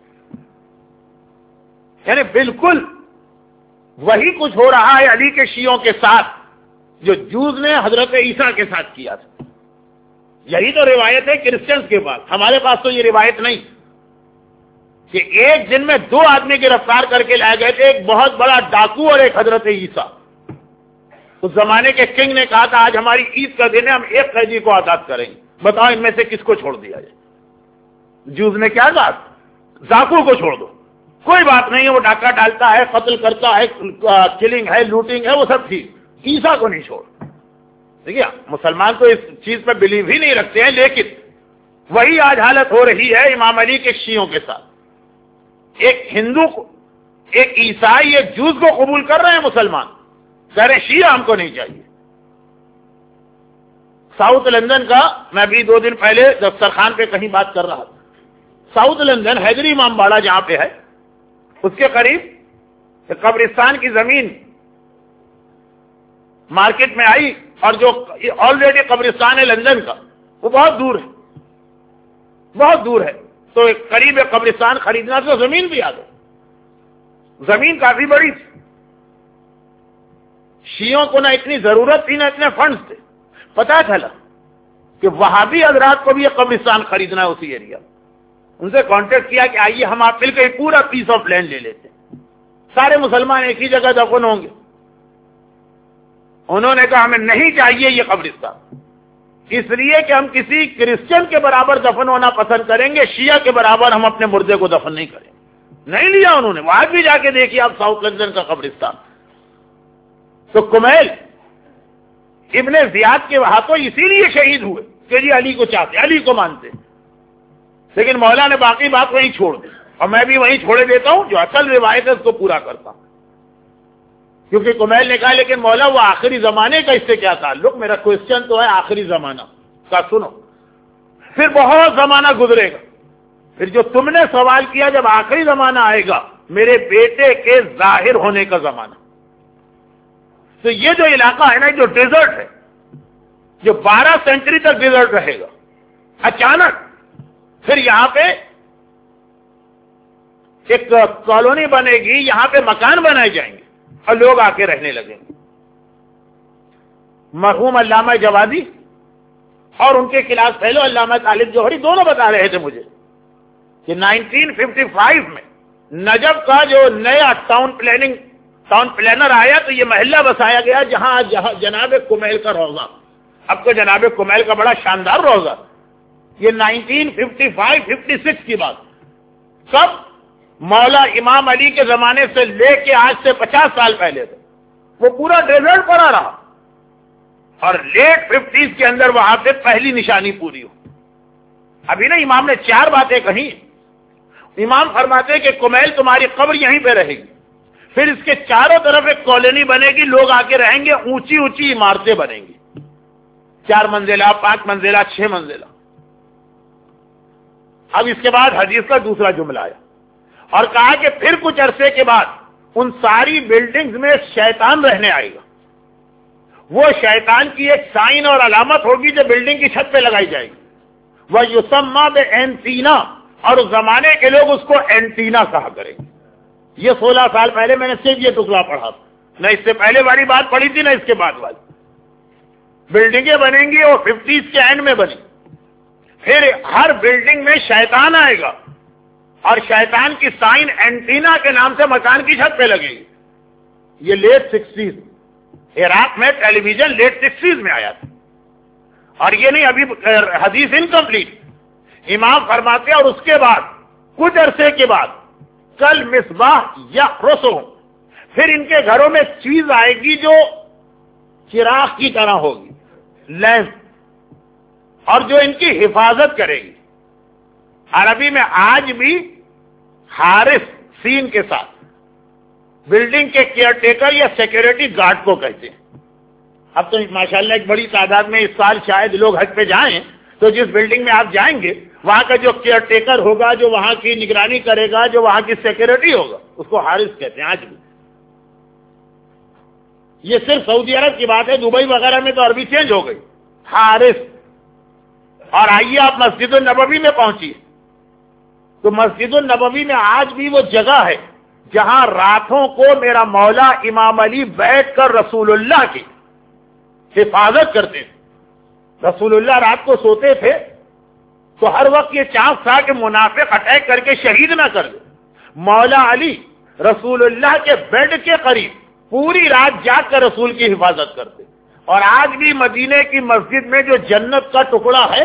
یعنی بالکل وہی کچھ ہو رہا ہے علی کے شیعوں کے ساتھ جو جوز نے حضرت عیسیٰ کے ساتھ کیا تھا. یہی تو روایت ہے کرسچنز کے پاس. ہمارے پاس تو یہ روایت نہیں کہ ایک دن میں دو آدمی گرفتار کر کے لائے گئے تھے, ایک بہت بڑا ڈاکو اور ایک حضرت عیسیٰ. اس زمانے کے کنگ نے کہا تھا آج ہماری عید کا دن ہے, ہم ایک قیدی کو آزاد کریں گے, بتاؤ ان میں سے کس کو چھوڑ دیا جائے. جوز نے کیا کہا, ڈاکو کو چھوڑ دو, کوئی بات نہیں ہے, وہ ڈاکہ ڈالتا ہے, قتل کرتا ہے, کلنگ ہے, لوٹنگ ہے, وہ سب ٹھیک. عیسیٰ کو نہیں چھوڑ. ٹھیک ہے, مسلمان تو اس چیز پہ بلیو ہی نہیں رکھتے ہیں, لیکن وہی آج حالت ہو رہی ہے امام علی کے شیعوں کے ساتھ. ایک ہندو کو, ایک عیسائی ایک جوز کو قبول کر رہے ہیں مسلمان, کہہ رہے شیعہ ہم کو نہیں چاہیے. ساؤتھ لندن کا, میں ابھی دو دن پہلے دسترخوان پہ کہیں بات کر رہا تھا, ساؤتھ لندن حیدری امام باڑہ جہاں پہ ہے اس کے قریب قبرستان کی زمین مارکیٹ میں آئی, اور جو آلریڈی قبرستان ہے لندن کا وہ بہت دور ہے, بہت دور ہے, تو ایک قریب قبرستان خریدنا تو زمین بھی آ گئی. زمین کافی بڑی تھی, شیعوں کو نہ اتنی ضرورت تھی نہ اتنے فنڈز تھے. پتا چلا کہ وہابی حضرات کو بھی یہ قبرستان خریدنا ہے اسی ایریا. ان سے کانٹیکٹ کیا کہ آئیے ہم آپ مل کے ایک پورا پیس آف لینڈ لے لیتے ہیں, سارے مسلمان ایک ہی جگہ دفن ہوں گے. انہوں نے کہا ہمیں نہیں چاہیے یہ قبرستان, اس لیے کہ ہم کسی کرسچن کے برابر دفن ہونا پسند کریں گے, شیعہ کے برابر ہم اپنے مردے کو دفن نہیں کریں. نہیں لیا انہوں نے. وہاں بھی جا کے دیکھیے آپ ساؤتھ لندن کا قبرستان. تو کمیل ابن زیاد کے وہاں تو اسی لیے شہید ہوئے کہ جی علی کو چاہتے, علی کو مانتے, لیکن مولا نے باقی بات وہیں چھوڑ دی, اور میں بھی وہیں چھوڑے دیتا ہوں, جو اصل روایت ہے اس کو پورا کرتا ہوں. کیونکہ کمیل نے کہا لیکن مولا وہ آخری زمانے کا اس سے کیا تعلق, میرا کوشچن تو ہے آخری زمانہ کا. سنو, پھر بہت زمانہ گزرے گا, پھر جو تم نے سوال کیا جب آخری زمانہ آئے گا میرے بیٹے کے ظاہر ہونے کا زمانہ. تو یہ جو علاقہ ہے نا, جو ڈیزرٹ ہے, جو بارہ سینچری تک ڈیزرٹ رہے گا, اچانک پھر یہاں پہ ایک کالونی بنے گی, یہاں پہ مکان بنائے جائیں گے اور لوگ آ کے رہنے لگیں گے. مرحوم علامہ جوادی اور ان کے کلاس فیلو علامہ طالب جوہری دونوں بتا رہے تھے مجھے کہ نائنٹین ففٹی فائیو میں نجف کا جو نیا ٹاؤن پلاننگ ٹاؤن پلانر آیا تو یہ محلہ بسایا گیا جہاں جہاں جناب کمیل کا روضہ. اب تو جناب کمیل کا بڑا شاندار روضہ. یہ nineteen fifty five fifty six کی بات. کب؟ مولا امام علی کے زمانے سے لے کے آج سے پچاس سال پہلے تھے. وہ پورا ڈیزرٹ پڑا رہا, اور لیٹ ففٹیز کے اندر وہاں پہ پہلی نشانی پوری ہو. ابھی نا امام نے چار باتیں کہیں. امام فرماتے کہ کمیل تمہاری قبر یہیں پہ رہے گی, پھر اس کے چاروں طرف ایک کالونی بنے گی, لوگ آ کے رہیں گے, اونچی اونچی عمارتیں بنیں گی, چار منزلہ, پانچ منزلہ, چھ منزلہ. اب اس کے بعد حدیث کا دوسرا جملہ آیا اور کہا کہ پھر کچھ عرصے کے بعد ان ساری بلڈنگز میں شیطان رہنے آئے گا. وہ شیطان کی ایک سائن اور علامت ہوگی جو بلڈنگ کی چھت پہ لگائی جائے گی. وہ یسمى بانتینا, اور اس زمانے کے لوگ اس کو اینٹینا کہا کریں گے. یہ سولہ سال پہلے میں نے صرف یہ ٹکڑا پڑھا تھا, نہ اس سے پہلے والی بات پڑھی تھی نہ اس کے بعد والی. بلڈنگیں بنیں گی اور ففٹیز کے اینڈ میں بنی. پھر ہر بلڈنگ میں شیطان آئے گا اور شیطان کی سائن اینٹینا کے نام سے مکان کی چھت پہ لگے گی. یہ لیٹ سکسٹیز عراق میں ٹیلی ویژن لیٹ سکسٹیز میں آیا تھا. اور یہ نہیں, ابھی حدیث انکمپلیٹ. امام فرماتے اور اس کے بعد کچھ عرصے کے بعد کل مصباح یا رسو, پھر ان کے گھروں میں چیز آئے گی جو چراغ کی طرح ہوگی, لیمپ, اور جو ان کی حفاظت کرے گی. عربی میں آج بھی حارس سین کے ساتھ بلڈنگ کے کیئر ٹیکر یا سیکورٹی گارڈ کو کہتے ہیں. اب تو ماشاءاللہ ایک بڑی تعداد میں اس سال شاید لوگ حج پہ جائیں, تو جس بلڈنگ میں آپ جائیں گے وہاں کا جو کیئر ٹیکر ہوگا, جو وہاں کی نگرانی کرے گا, جو وہاں کی سیکورٹی ہوگا, اس کو حارس کہتے ہیں آج بھی. یہ صرف سعودی عرب کی بات ہے, دبئی وغیرہ میں تو عربی چینج ہو گئی, حارس. اور آئیے آپ مسجد النبوی میں پہنچیے تو مسجد النبوی میں آج بھی وہ جگہ ہے جہاں راتوں کو میرا مولا امام علی بیٹھ کر رسول اللہ کی حفاظت کرتے تھے. رسول اللہ رات کو سوتے تھے تو ہر وقت یہ چانس تھا کہ منافق اٹیک کر کے شہید نہ کر دے. مولا علی رسول اللہ کے بیڈ کے قریب پوری رات جاگ کر رسول کی حفاظت کرتے. اور آج بھی مدینے کی مسجد میں جو جنت کا ٹکڑا ہے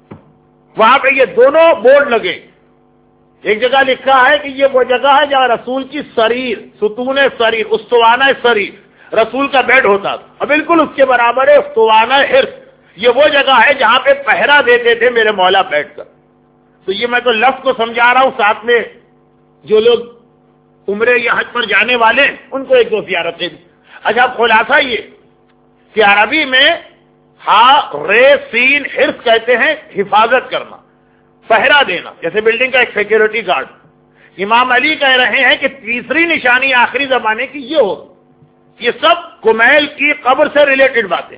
وہاں پہ یہ دونوں بورڈ لگے. ایک جگہ لکھا ہے کہ یہ وہ جگہ ہے جہاں رسول کی سریر، ستون سریر، استوانہ سریر رسول کا بیڈ ہوتا تھا، اور بالکل اس کے برابر ہے استوانہ حرص. یہ وہ جگہ ہے جہاں پہ پہرا دیتے تھے میرے مولا بیٹھ کر. تو یہ میں تو لفظ کو سمجھا رہا ہوں، ساتھ میں جو لوگ عمرے یا حج پر جانے والے ان کو ایک دو زیارتیں دی. اچھا خلاصہ یہ کہ عربی میں ہا رے سین حرص کہتے ہیں حفاظت کرنا، پہرا دینا، جیسے بلڈنگ کا ایک سیکورٹی گارڈ. امام علی کہہ رہے ہیں کہ تیسری نشانی آخری زمانے کی یہ ہو. یہ سب کمیل کی قبر سے ریلیٹڈ باتیں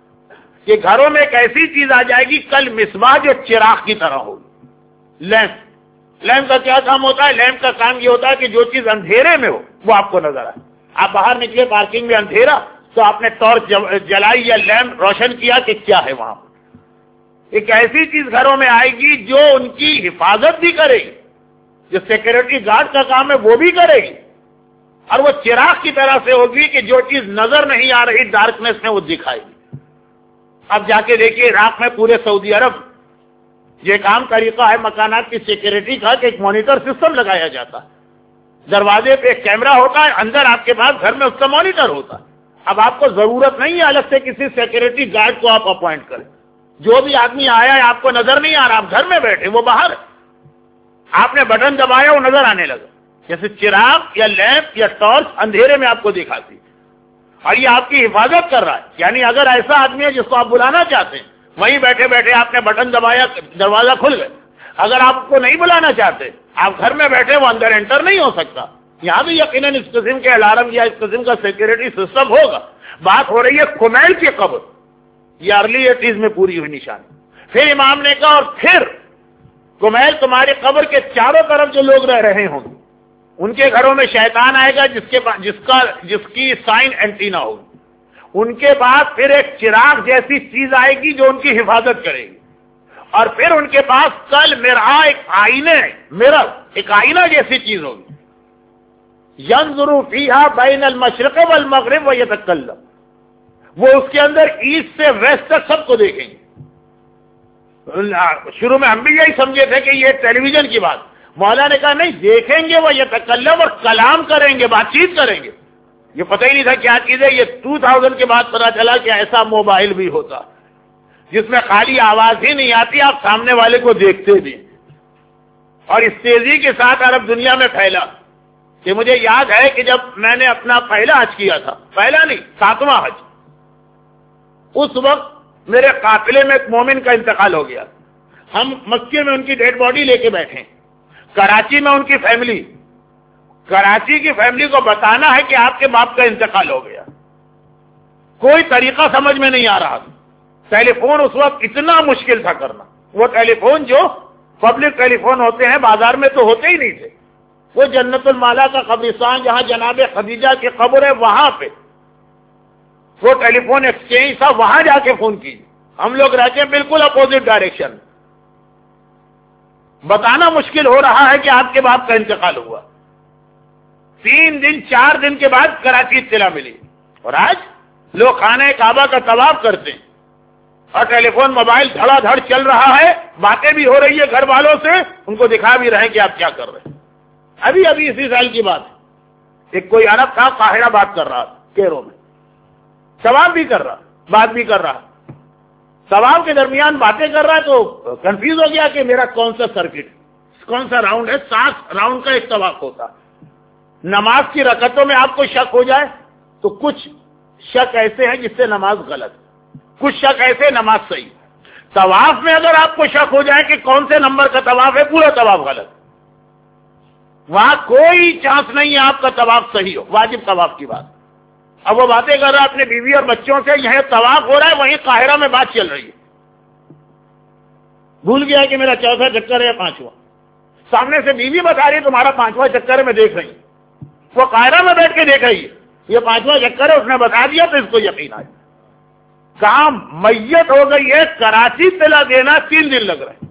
کہ گھروں میں ایک ایسی چیز آ جائے گی کل مصباح جو چراغ کی طرح ہوگی. لیمپ لیمپ کا کیا کام ہوتا ہے؟ لیمپ کا کام یہ ہوتا ہے کہ جو چیز اندھیرے میں ہو وہ آپ کو نظر آئے. آپ باہر نکلے پارکنگ میں اندھیرا تو آپ نے ٹارچ جلائی یا لیمپ روشن کیا کہ کیا ہے وہاں پر. ایک ایسی چیز گھروں میں آئے گی جو ان کی حفاظت بھی کرے گی، جو سیکورٹی گارڈ کا کام ہے وہ بھی کرے گی، اور وہ چراغ کی طرح سے ہوگی کہ جو چیز نظر نہیں آ رہی ڈارکنیس میں وہ دکھائے گی. اب جا کے دیکھیے عراق میں پورے سعودی عرب یہ ایک عام طریقہ ہے مکانات کی سیکورٹی کا کہ ایک مانیٹر سسٹم لگایا جاتا ہے. دروازے پہ ایک کیمرہ ہوتا ہے، اندر آپ کے پاس گھر میں اس کا مانیٹر ہوتا ہے. اب آپ کو ضرورت نہیں ہے الگ سے کسی سیکورٹی گارڈ کو آپ اپوائنٹ کریں. جو بھی آدمی آیا ہے آپ کو نظر نہیں آ رہا، آپ گھر میں بیٹھے وہ باہر ہے، آپ نے بٹن دبایا وہ نظر آنے لگا. جیسے چراغ یا لیمپ یا ٹارچ اندھیرے میں آپ کو دکھاتی اور یہ آپ کی حفاظت کر رہا ہے. یعنی اگر ایسا آدمی ہے جس کو آپ بلانا چاہتے ہیں وہیں بیٹھے بیٹھے آپ نے بٹن دبایا دروازہ کھل گئے. اگر آپ کو نہیں بلانا چاہتے آپ گھر میں بیٹھے وہ اندر انٹر نہیں ہو سکتا. یہاں بھی یقیناً اس قسم کے الارم یا اس قسم کا سیکورٹی سسٹم ہوگا. بات ہو رہی ہے کمیل کی قبر، یہ ارلی ایٹیز میں پوری ہوئی نشانی. پھر امام نے کہا اور پھر کمیل تمہاری قبر کے چاروں طرف جو لوگ رہ رہے ہوں گے ان کے گھروں میں شیطان آئے گا جس کے جس کا جس کی سائن اینٹینا ہوگی. ان کے بعد پھر ایک چراغ جیسی چیز آئے گی جو ان کی حفاظت کرے گی، اور پھر ان کے پاس کل مرآ ایک آئینے مرر ایک آئینہ جیسی چیز ہوگی. ینظر فیہا بین المشرق والمغرب ویتکلم، وہ اس کے اندر ایسٹ سے ویسٹ تک سب کو دیکھیں گے. شروع میں ہم بھی یہی سمجھے تھے کہ یہ ٹیلی ویژن کی بات. مولا نے کہا نہیں، دیکھیں گے وہ یتکلم اور کلام کریں گے، بات چیت کریں گے. یہ پتہ ہی نہیں تھا کیا چیز ہے. یہ دو ہزار کے بعد پتا چلا کہ ایسا موبائل بھی ہوتا جس میں خالی آواز ہی نہیں آتی، آپ سامنے والے کو دیکھتے بھی. اور اس تیزی کے ساتھ عرب دنیا میں پھیلا کہ مجھے یاد ہے کہ جب میں نے اپنا پہلا حج کیا تھا، پہلا نہیں ساتواں حج، اس وقت میرے قافلے میں ایک مومن کا انتقال ہو گیا. ہم مکے میں ان کی ڈیڈ باڈی لے کے بیٹھے، کراچی میں ان کی فیملی، کراچی کی فیملی کو بتانا ہے کہ آپ کے باپ کا انتقال ہو گیا. کوئی طریقہ سمجھ میں نہیں آ رہا. ٹیلی فون اس وقت اتنا مشکل تھا کرنا. وہ ٹیلی فون جو پبلک ٹیلی فون ہوتے ہیں بازار میں تو ہوتے ہی نہیں تھے. وہ جنت المالا کا قبرستان جہاں جناب خدیجہ کی قبر ہے وہاں پہ وہ ٹیلی فون ایکسچینج تھا، وہاں جا کے فون کیجیے. ہم لوگ رہتے ہیں بالکل اپوزٹ ڈائریکشن. بتانا مشکل ہو رہا ہے کہ آپ کے باپ کا انتقال ہوا. تین دن چار دن کے بعد کراچی اطلاع ملی. اور آج لوگ خانہ کعبہ کا طواف کرتے ہیں اور ٹیلی فون موبائل دھڑا دھڑ چل رہا ہے، باتیں بھی ہو رہی ہے گھر والوں سے، ان کو دکھا بھی رہے ہیں کہ آپ کیا کر رہے ہیں. ابھی ابھی اسی سال کی بات ہے، ایک کوئی عرب تھا قاہرہ بات کر رہا تھا کیرو میں، طواف بھی کر رہا بات بھی کر رہا. طواف کے درمیان باتیں کر رہا ہے تو کنفیوز ہو گیا کہ میرا کون سا سرکٹ کون سا راؤنڈ ہے. سات راؤنڈ کا ایک طواف ہوتا. نماز کی رکعتوں میں آپ کو شک ہو جائے تو کچھ شک ایسے ہیں جس سے نماز غلط، کچھ شک ایسے نماز صحیح. طواف میں اگر آپ کو شک ہو جائے کہ کون سے نمبر کا طواف ہے، پورا طواف غلط. وہاں کوئی چانس نہیں ہے آپ کا طواف صحیح ہو، واجب طواف کی بات. اب وہ باتیں کر رہا ہے اپنے بیوی اور بچوں سے، یہاں طواف ہو رہا ہے وہیں قاہرہ میں بات چل رہی ہے. بھول گیا کہ میرا چوتھا چکر ہے پانچواں. سامنے سے بیوی بتا رہی ہے تمہارا پانچواں چکر ہے، میں دیکھ رہی ہوں. وہ قاہرہ میں بیٹھ کے دیکھ رہی ہے یہ پانچواں چکر ہے، اس نے بتا دیا تو اس کو یقین آیا. کام میت ہو گئی ہے، کراچی تلا دینا تین دن لگ رہے ہیں.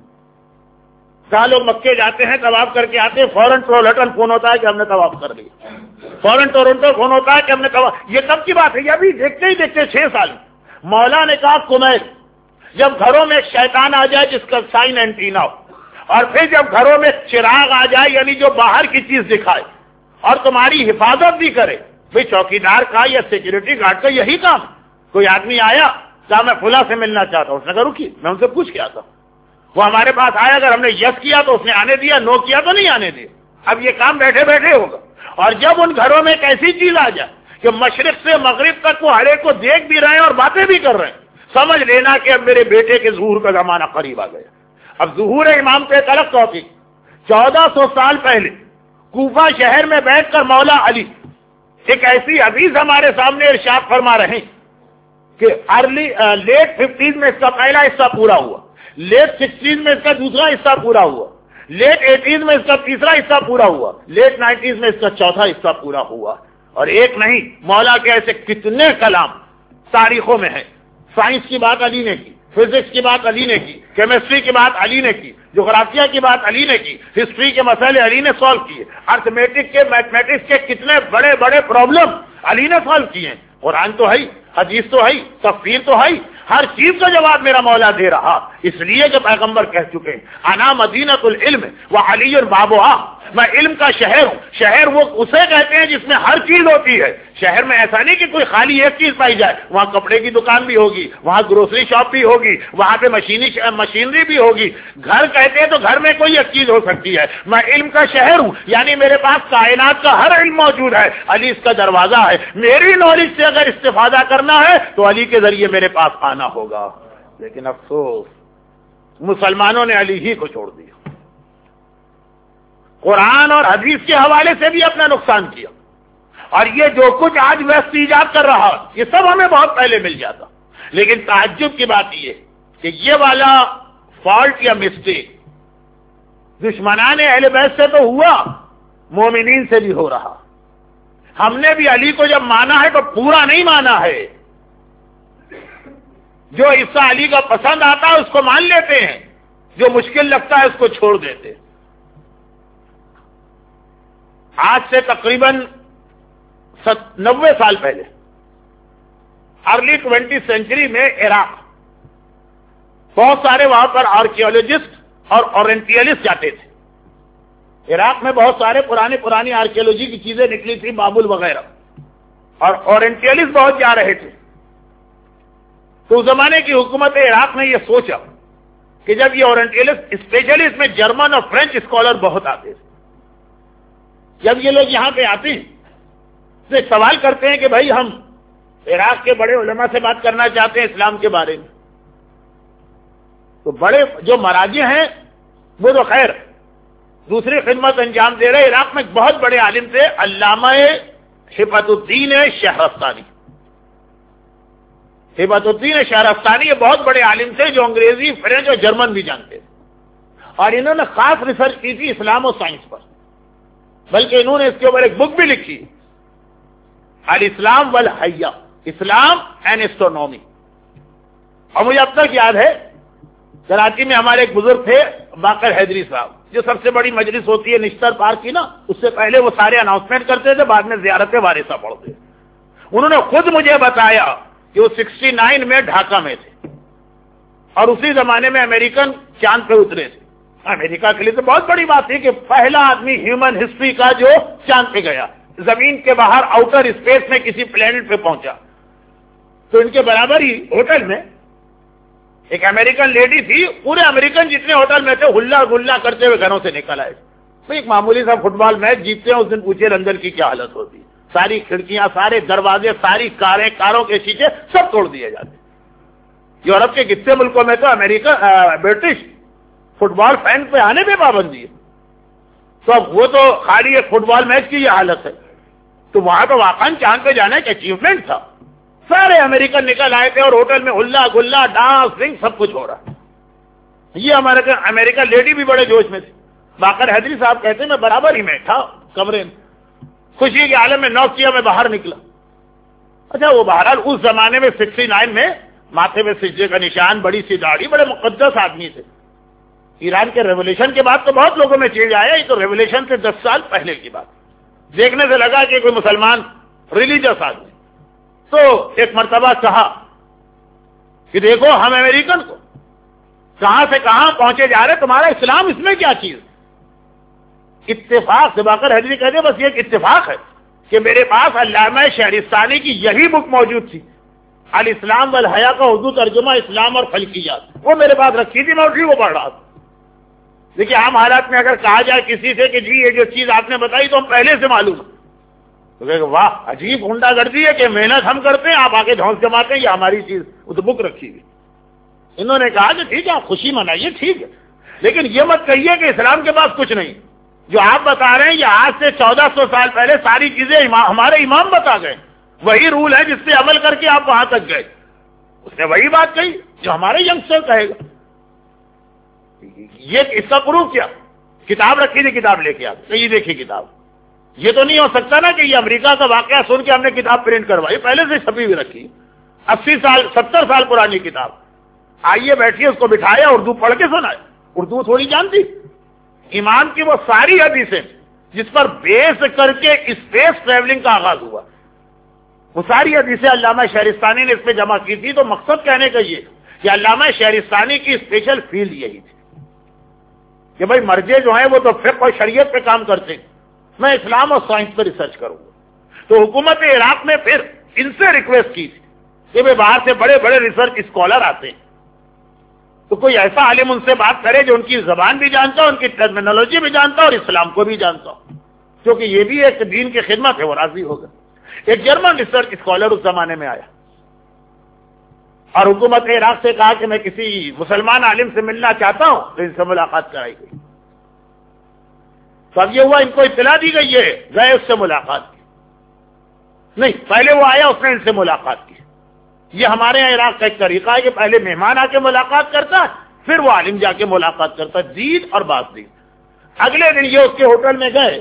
کہاں لوگ مکے جاتے ہیں طواف کر کے آتے ہیں، فوراً ٹورنٹو فون ہوتا ہے کہ ہم نے طواف کر لیا، فوراً ٹورنٹو فون ہوتا ہے کہ ہم نے طواف. یہ کب کی بات ہے؟ یہ ابھی دیکھتے ہی دیکھتے چھ سال. مولا نے کہا کمیل، جب گھروں میں ایک شیطان آ جائے جس کا سائن اینٹینا ہو، اور پھر جب گھروں میں چراغ آ جائے یعنی جو باہر کی چیز دکھائے اور تمہاری حفاظت بھی کرے، بھئی چوکیدار کا یا سیکورٹی گارڈ کا یہی کام. کوئی آدمی آیا کہا میں فلاں سے ملنا چاہتا ہوں، اس نے کہا رکیے میں ان سے پوچھ کے آتا ہوں. وہ ہمارے پاس آیا، اگر ہم نے یس کیا تو اس نے آنے دیا، نو کیا تو نہیں آنے دیا. اب یہ کام بیٹھے بیٹھے ہوگا. اور جب ان گھروں میں ایک ایسی چیز آ جائے کہ مشرق سے مغرب تک وہ ہر ایک کو دیکھ بھی رہے ہیں اور باتیں بھی کر رہے ہیں، سمجھ لینا کہ اب میرے بیٹے کے ظہور کا زمانہ قریب آ گیا. اب ظہور امام پہ تلق توفیق. چودہ سو سال پہلے کوفہ شہر میں بیٹھ کر مولا علی ایک ایسی حدیث ہمارے سامنے ارشاد فرما رہے ہیں کہ ارلی لیٹ ففٹیز میں اس کا پہلا حصہ پورا ہوا، لیٹ سکسٹیز میں اس کا دوسرا حصہ پورا ہوا، لیٹ ایٹیز میں اس کا تیسرا حصہ پورا ہوا، لیٹ نائنٹیز میں اس کا چوتھا حصہ پورا ہوا. اور ایک نہیں، مولا کے ایسے کتنے کلام تاریخوں میں ہیں. سائنس کی بات علی نے کی، فزکس کی بات علی نے کی، کیمسٹری کی بات علی نے کی، جغرافیہ کی بات علی نے کی، ہسٹری کے مسئلے علی نے سالو کیے، ارتھمیٹک کے میتھمیٹکس کے کتنے بڑے بڑے پرابلم علی نے سالو کیے. قرآن تو ہے، حدیث تو ہے، تفسیر تو ہے، ہر چیز کا جواب میرا مولا دے رہا. اس لیے کہ پیغمبر کہہ چکے ہیں انا مدینۃ العلم وعلی بابها، میں علم کا شہر ہوں. شہر وہ اسے کہتے ہیں جس میں ہر چیز ہوتی ہے. شہر میں ایسا نہیں کہ کوئی خالی ایک چیز پائی جائے، وہاں کپڑے کی دکان بھی ہوگی، وہاں گروسری شاپ بھی ہوگی، وہاں پہ مشینی مشینری بھی ہوگی. گھر کہتے ہیں تو گھر میں کوئی ایک چیز ہو سکتی ہے. میں علم کا شہر ہوں، یعنی میرے پاس کائنات کا ہر علم موجود ہے. علی اس کا دروازہ ہے. میری نالج سے اگر استفادہ کرنا ہے تو علی کے ذریعے میرے پاس آنا ہوگا. لیکن افسوس مسلمانوں نے علی ہی کو چھوڑ دیا، قرآن اور حدیث کے حوالے سے بھی اپنا نقصان کیا. اور یہ جو کچھ آج ویسٹ ایجاد کر رہا یہ سب ہمیں بہت پہلے مل جاتا. لیکن تعجب کی بات یہ کہ یہ والا فالٹ یا مسٹیک دشمنان اہل بیت سے تو ہوا، مومنین سے بھی ہو رہا. ہم نے بھی علی کو جب مانا ہے تو پورا نہیں مانا ہے. جو حصہ علی کا پسند آتا ہے اس کو مان لیتے ہیں، جو مشکل لگتا ہے اس کو چھوڑ دیتے ہیں. آج سے تقریباً نوے سال پہلے ارلی ٹوینٹی سینچری میں عراق بہت سارے وہاں پر آرکیولوجسٹ اور اورینٹیلسٹ جاتے تھے. عراق میں بہت سارے پرانے پرانی آرکیولوجی کی چیزیں نکلی تھی، بابل وغیرہ، اور اورینٹیلسٹ بہت جا رہے تھے. تو اس زمانے کی حکومت عراق نے یہ سوچا کہ جب یہ اورینٹیلسٹ، اسپیشلی اس میں جرمن اور فرینچ اسکالر بہت آتے تھے، جب یہ لوگ یہاں پہ آتے ہیں تو ایک سوال کرتے ہیں کہ بھائی ہم عراق کے بڑے علماء سے بات کرنا چاہتے ہیں اسلام کے بارے میں. تو بڑے جو مراجع ہیں وہ تو خیر دوسری خدمت انجام دے رہے. عراق میں ایک بہت بڑے عالم تھے علامہ ہبت الدین شہرستانی. ہبت الدین شہرستانی یہ بہت بڑے عالم تھے جو انگریزی، فرینچ اور جرمن بھی جانتے تھے، اور انہوں نے خاص ریسرچ کی تھی اسلام اور سائنس پر. بلکہ انہوں نے اس کے اوپر ایک بک بھی لکھی، الاسلام والحیا، اسلام اینڈ ایسٹرونومی. اور مجھے اب تک یاد ہے کراچی میں ہمارے ایک بزرگ تھے باقر حیدری صاحب، جو سب سے بڑی مجلس ہوتی ہے نشتر پارک کی نا، اس سے پہلے وہ سارے اناؤنسمنٹ کرتے تھے، بعد میں زیارت وارثہ پڑھتے. انہوں نے خود مجھے بتایا کہ وہ سکسٹی نائن میں ڈھاکہ میں تھے اور اسی زمانے میں امریکن چاند پہ اترے تھے. امریکہ کے لیے تو بہت بڑی بات تھی کہ پہلا آدمی ہیومن ہسٹری کا جو چاند پہ گیا، زمین کے باہر آؤٹر اسپیس میں کسی پلینٹ پہ پہنچا. تو ان کے برابر ہی ہوٹل میں ایک امریکن لیڈی تھی، پورے امریکن جتنے ہوٹل میں تھے ہلا گلا کرتے ہوئے گھروں سے نکل آئے. تو ایک معمولی سا فٹ بال میچ جیتتے ہیں، اس دن پوچھے لندن کی کیا حالت ہوتی، ساری کھڑکیاں، سارے دروازے، ساری کاریں، کاروں کے شیشے سب توڑ دیے جاتے. یورپ کے کتنے ملکوں میں تو امریکہ برٹش فٹ بال فین پہ آنے پہ پابندی ہے. تو اب وہ تو خالی ایک فٹ بال میچ کی یہ حالت ہے، تو وہاں تو واقعا چاند پہ جانا ایک اچیومنٹ تھا. سارے امریکن نکل آئے تھے اور ہوٹل میں ہلا گلا، ڈانس، ڈرنک سب کچھ ہو رہا. یہ امریکن امریکن لیڈی بھی بڑے جوش میں تھی. باقر حیدری صاحب کہتے ہیں میں برابر ہی میں تھا کمرے میں، خوشی کے عالم میں نوک کیا، میں باہر نکلا. اچھا وہ بہرحال اس زمانے میں سکسٹی نائن میں ماتھے میں سجدے کا نشان، بڑی سی داڑھی، بڑے مقدس آدمی تھے. ایران کے ریولیوشن کے بعد تو بہت لوگوں میں چینج آیا، یہ تو ریولیوشن سے دس سال پہلے کی بات. دیکھنے سے لگا کہ کوئی مسلمان ریلیجس آدمی. تو ایک مرتبہ کہا کہ دیکھو ہم امریکن کو کہاں سے کہاں پہنچے جا رہے، تمہارا اسلام اس میں کیا چیز. اتفاق سے باقر حضری کہتے بس یہ ایک اتفاق ہے کہ میرے پاس علامہ شہرستانی کی یہی بک موجود تھی، الاسلام والحیا کا اردو ترجمہ اسلام اور خلقیات، وہ میرے پاس رکھی تھی، میں اسی کو پڑھ رہا تھا. دیکھیے عام حالات میں اگر کہا جائے کسی سے کہ جی یہ جو چیز آپ نے بتائی تو ہم پہلے سے معلوم ہے، تو کہ واہ عجیب غنڈا گردی ہے کہ محنت ہم کرتے ہیں، آپ آگے دھونس جماتے ہیں، یہ ہماری چیز وہ تو بک رکھی ہوئی. انہوں نے کہا کہ ٹھیک ہے آپ خوشی منائیے، ٹھیک ہے، لیکن یہ مت کہیے کہ اسلام کے پاس کچھ نہیں. جو آپ بتا رہے ہیں یہ آج سے چودہ سو سال پہلے ساری چیزیں امام ہمارے امام بتا گئے، وہی رول ہے جس پہ عمل کر کے آپ وہاں تک گئے. اس نے وہی بات کہی جو ہمارے ینگسٹر کہے گا. یہ اس کا پروف کیا؟ کتاب رکھی تھی، کتاب لے کے آتے یہ دیکھیے کتاب. یہ تو نہیں ہو سکتا نا کہ یہ امریکہ کا واقعہ سن کے ہم نے کتاب پرنٹ کروائی، پہلے سے چھپی ہوئی رکھی، اسی سال ستر سال پرانی کتاب. آئیے بیٹھیے، اس کو بٹھایا، اردو پڑھ کے سنائے. اردو تھوڑی جانتی. ایمان کی وہ ساری حدیثیں جس پر بیس کر کے اسپیس ٹریولنگ کا آغاز ہوا، وہ ساری حدیثیں علامہ شہرستانی نے اس پہ جمع کی تھی. تو مقصد کہنے کا یہ کہ علامہ شہرستانی کی اسپیشل فیلڈ یہی تھی کہ بھائی مرجے جو ہیں وہ تو فقہ اور شریعت پہ کام کرتے ہیں، میں اسلام اور سائنس پہ ریسرچ کروں گا. تو حکومت عراق نے پھر ان سے ریکویسٹ کی تھی کہ بھائی باہر سے بڑے بڑے ریسرچ اسکالر آتے ہیں، تو کوئی ایسا عالم ان سے بات کرے جو ان کی زبان بھی جانتا ہو، ان کی ٹرمینالوجی بھی جانتا ہو اور اسلام کو بھی جانتا ہو، کیونکہ یہ بھی ایک دین کی خدمت ہے. وہ راضی ہوگا. ایک جرمن ریسرچ اسکالر اس زمانے میں آیا اور حکومت عراق سے کہا کہ میں کسی مسلمان عالم سے ملنا چاہتا ہوں، تو ان سے ملاقات کرائی گئی. تو اب یہ ہوا ان کو اطلاع دی گئی ہے، گئے اس سے ملاقات کی. نہیں، پہلے وہ آیا، اس نے ان سے ملاقات کی. یہ ہمارے یہاں عراق کا ایک طریقہ ہے کہ پہلے مہمان آ کے ملاقات کرتا ہے، پھر وہ عالم جا کے ملاقات کرتا ہے، دین اور بات دین. اگلے دن یہ اس کے ہوٹل میں گئے،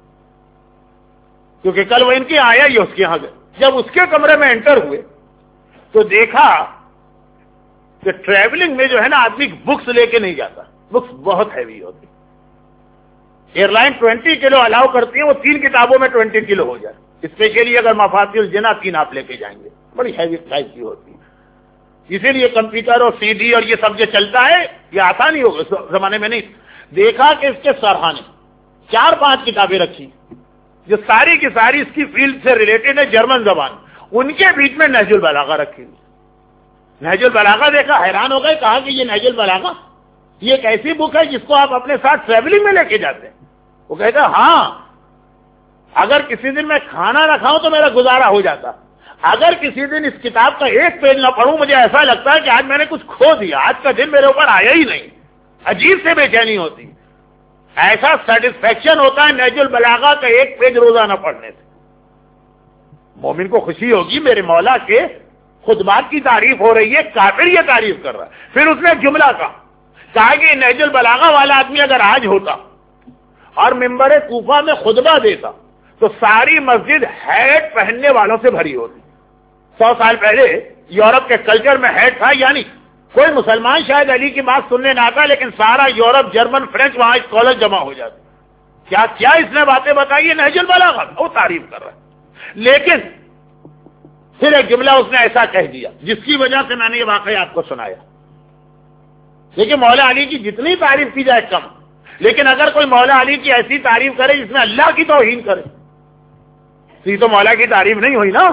کیونکہ کل وہ ان کے آیا، یہ اس کے یہاں گئے. جب اس کے کمرے میں انٹر ہوئے تو دیکھا کہ ٹریولنگ میں جو ہے نا آدمی بکس لے کے نہیں جاتا، بکس بہت ہیوی ہوتی. Airline twenty kilo allow کرتی ہیں، وہ تین کتابوں میں ٹوینٹی کلو ہو جائے. اسپیشلی اگر مفاتیح الجنہ تین آپ لے کے جائیں گے، بڑی ہیوی سائز کی ہوتی ہے. اسی لیے کمپیوٹر اور سی ڈی اور یہ سب جو چلتا ہے یہ آسان ہی ہوگا، اس زمانے میں نہیں. دیکھا کہ اس کے سرحانے چار پانچ کتابیں رکھی جو ساری کی ساری اس کی فیلڈ سے ریلیٹڈ ہے، جرمن زبان. ان کے بیچ میں نہج البلاغہ رکھی ہوئی. نہج البلاغہ دیکھا، حیران ہو گئے، کہا کہ یہ نہج البلاغہ یہ ایک ایسی بک ہے جس کو آپ اپنے ساتھ ٹریولنگ میں لے کے جاتے ہیں. وہ کہتا ہاں، اگر کسی دن میں کھانا نہ کھاؤں تو میرا گزارا ہو جاتا، اگر کسی دن اس کتاب کا ایک پیج نہ پڑھوں مجھے ایسا لگتا ہے کہ آج میں نے کچھ کھو دیا، آج کا دن میرے اوپر آیا ہی نہیں. عجیب سے بے چینی ہوتی، ایسا سیٹسفیکشن ہوتا ہے نہج البلاغہ کا ایک پیج روزانہ پڑھنے سے. مومن کو خوشی ہوگی میرے مولا کے خطبات کی تعریف ہو رہی ہے، کافر یہ تعریف کر رہا ہے. پھر اس نے جملہ کہا کہا کہ نہج البلاغہ والا آدمی اگر آج ہوتا اور ممبر کوفہ میں خطبہ دیتا تو ساری مسجد ہیٹ پہننے والوں سے بھری ہوتی. سو سال پہلے یورپ کے کلچر میں ہیٹ تھا، یعنی کوئی مسلمان شاید علی کی بات سننے نہ آتا، لیکن سارا یورپ، جرمن، فرینچ وہاں اسکالر جمع ہو جاتے. کیا کیا اس نے باتیں بتائی، نہج البلاغہ وہ تعریف کر رہا ہے. لیکن پھر ایک جملہ اس نے ایسا کہہ دیا جس کی وجہ سے میں نے یہ واقعہ آپ کو سنایا. دیکھیے مولا علی کی جتنی تعریف کی جائے کم، لیکن اگر کوئی مولا علی کی ایسی تعریف کرے جس میں اللہ کی توہین کرے تو یہ تو مولا کی تعریف نہیں ہوئی نا.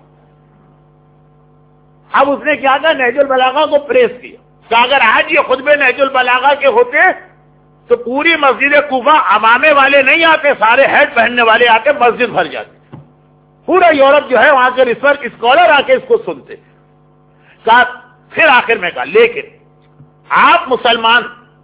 اب اس نے کیا کہا، نہج البلاغہ کو پریس کیا کہ اگر آج یہ خطبے نہج البلاغہ کے ہوتے تو پوری مسجد کوفہ امامے والے نہیں آتے، سارے ہیڈ پہننے والے آتے، مسجد بھر جاتی. پورا یورپ جو ہے وہاں کے ریسرچ اسکالر آ کے اس کو سنتے. کہا پھر آخر میں کہا لیکن آپ مسلمان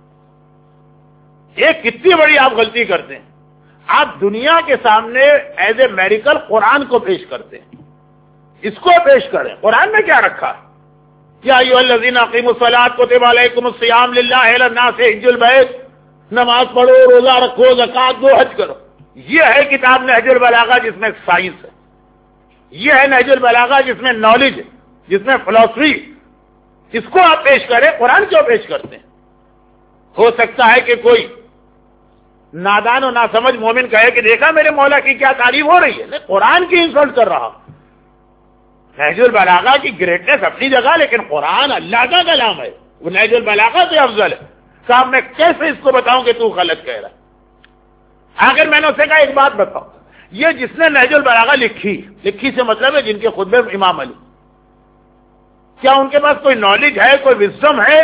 ایک کتنی بڑی آپ غلطی کرتے ہیں، آپ دنیا کے سامنے ایز اے میڈیکل قرآن کو پیش کرتے ہیں. اس کو پیش کریں. قرآن میں کیا رکھا؟ یا ایھا الذین اقیموا الصلاۃ کتب علیکم الصیام للہ علی الناس حج البیت، نماز پڑھو، روزہ رکھو، زکات دو، حج کرو. یہ ہے کتاب نہج البلاغہ جس میں سائنس ہے. یہ ہے نہج البلاغہ جس میں نالج ہے، جس میں فلسفی اس کو آپ پیش کریں، قرآن کیوں پیش کرتے ہیں؟ ہو سکتا ہے کہ کوئی نادان و ناسمجھ مومن کہے کہ دیکھا میرے مولا کی کیا تعریف ہو رہی ہے، نہیں، قرآن کی انسلٹ کر رہا. نہج البلاغہ کی گریٹنس اپنی جگہ، لیکن قرآن اللہ کا کلام ہے، وہ نہج البلاغہ سے افضل ہے. صاحب میں کیسے اس کو بتاؤں کہ تو غلط کہہ رہا ہے؟ آخر میں نے اسے کہا ایک بات بتاؤ، یہ جس نے نہج البلاغہ لکھی، لکھی سے مطلب ہے جن کے خطبے امام علی، کیا ان کے پاس کوئی نالج ہے، کوئی وزڈم ہے؟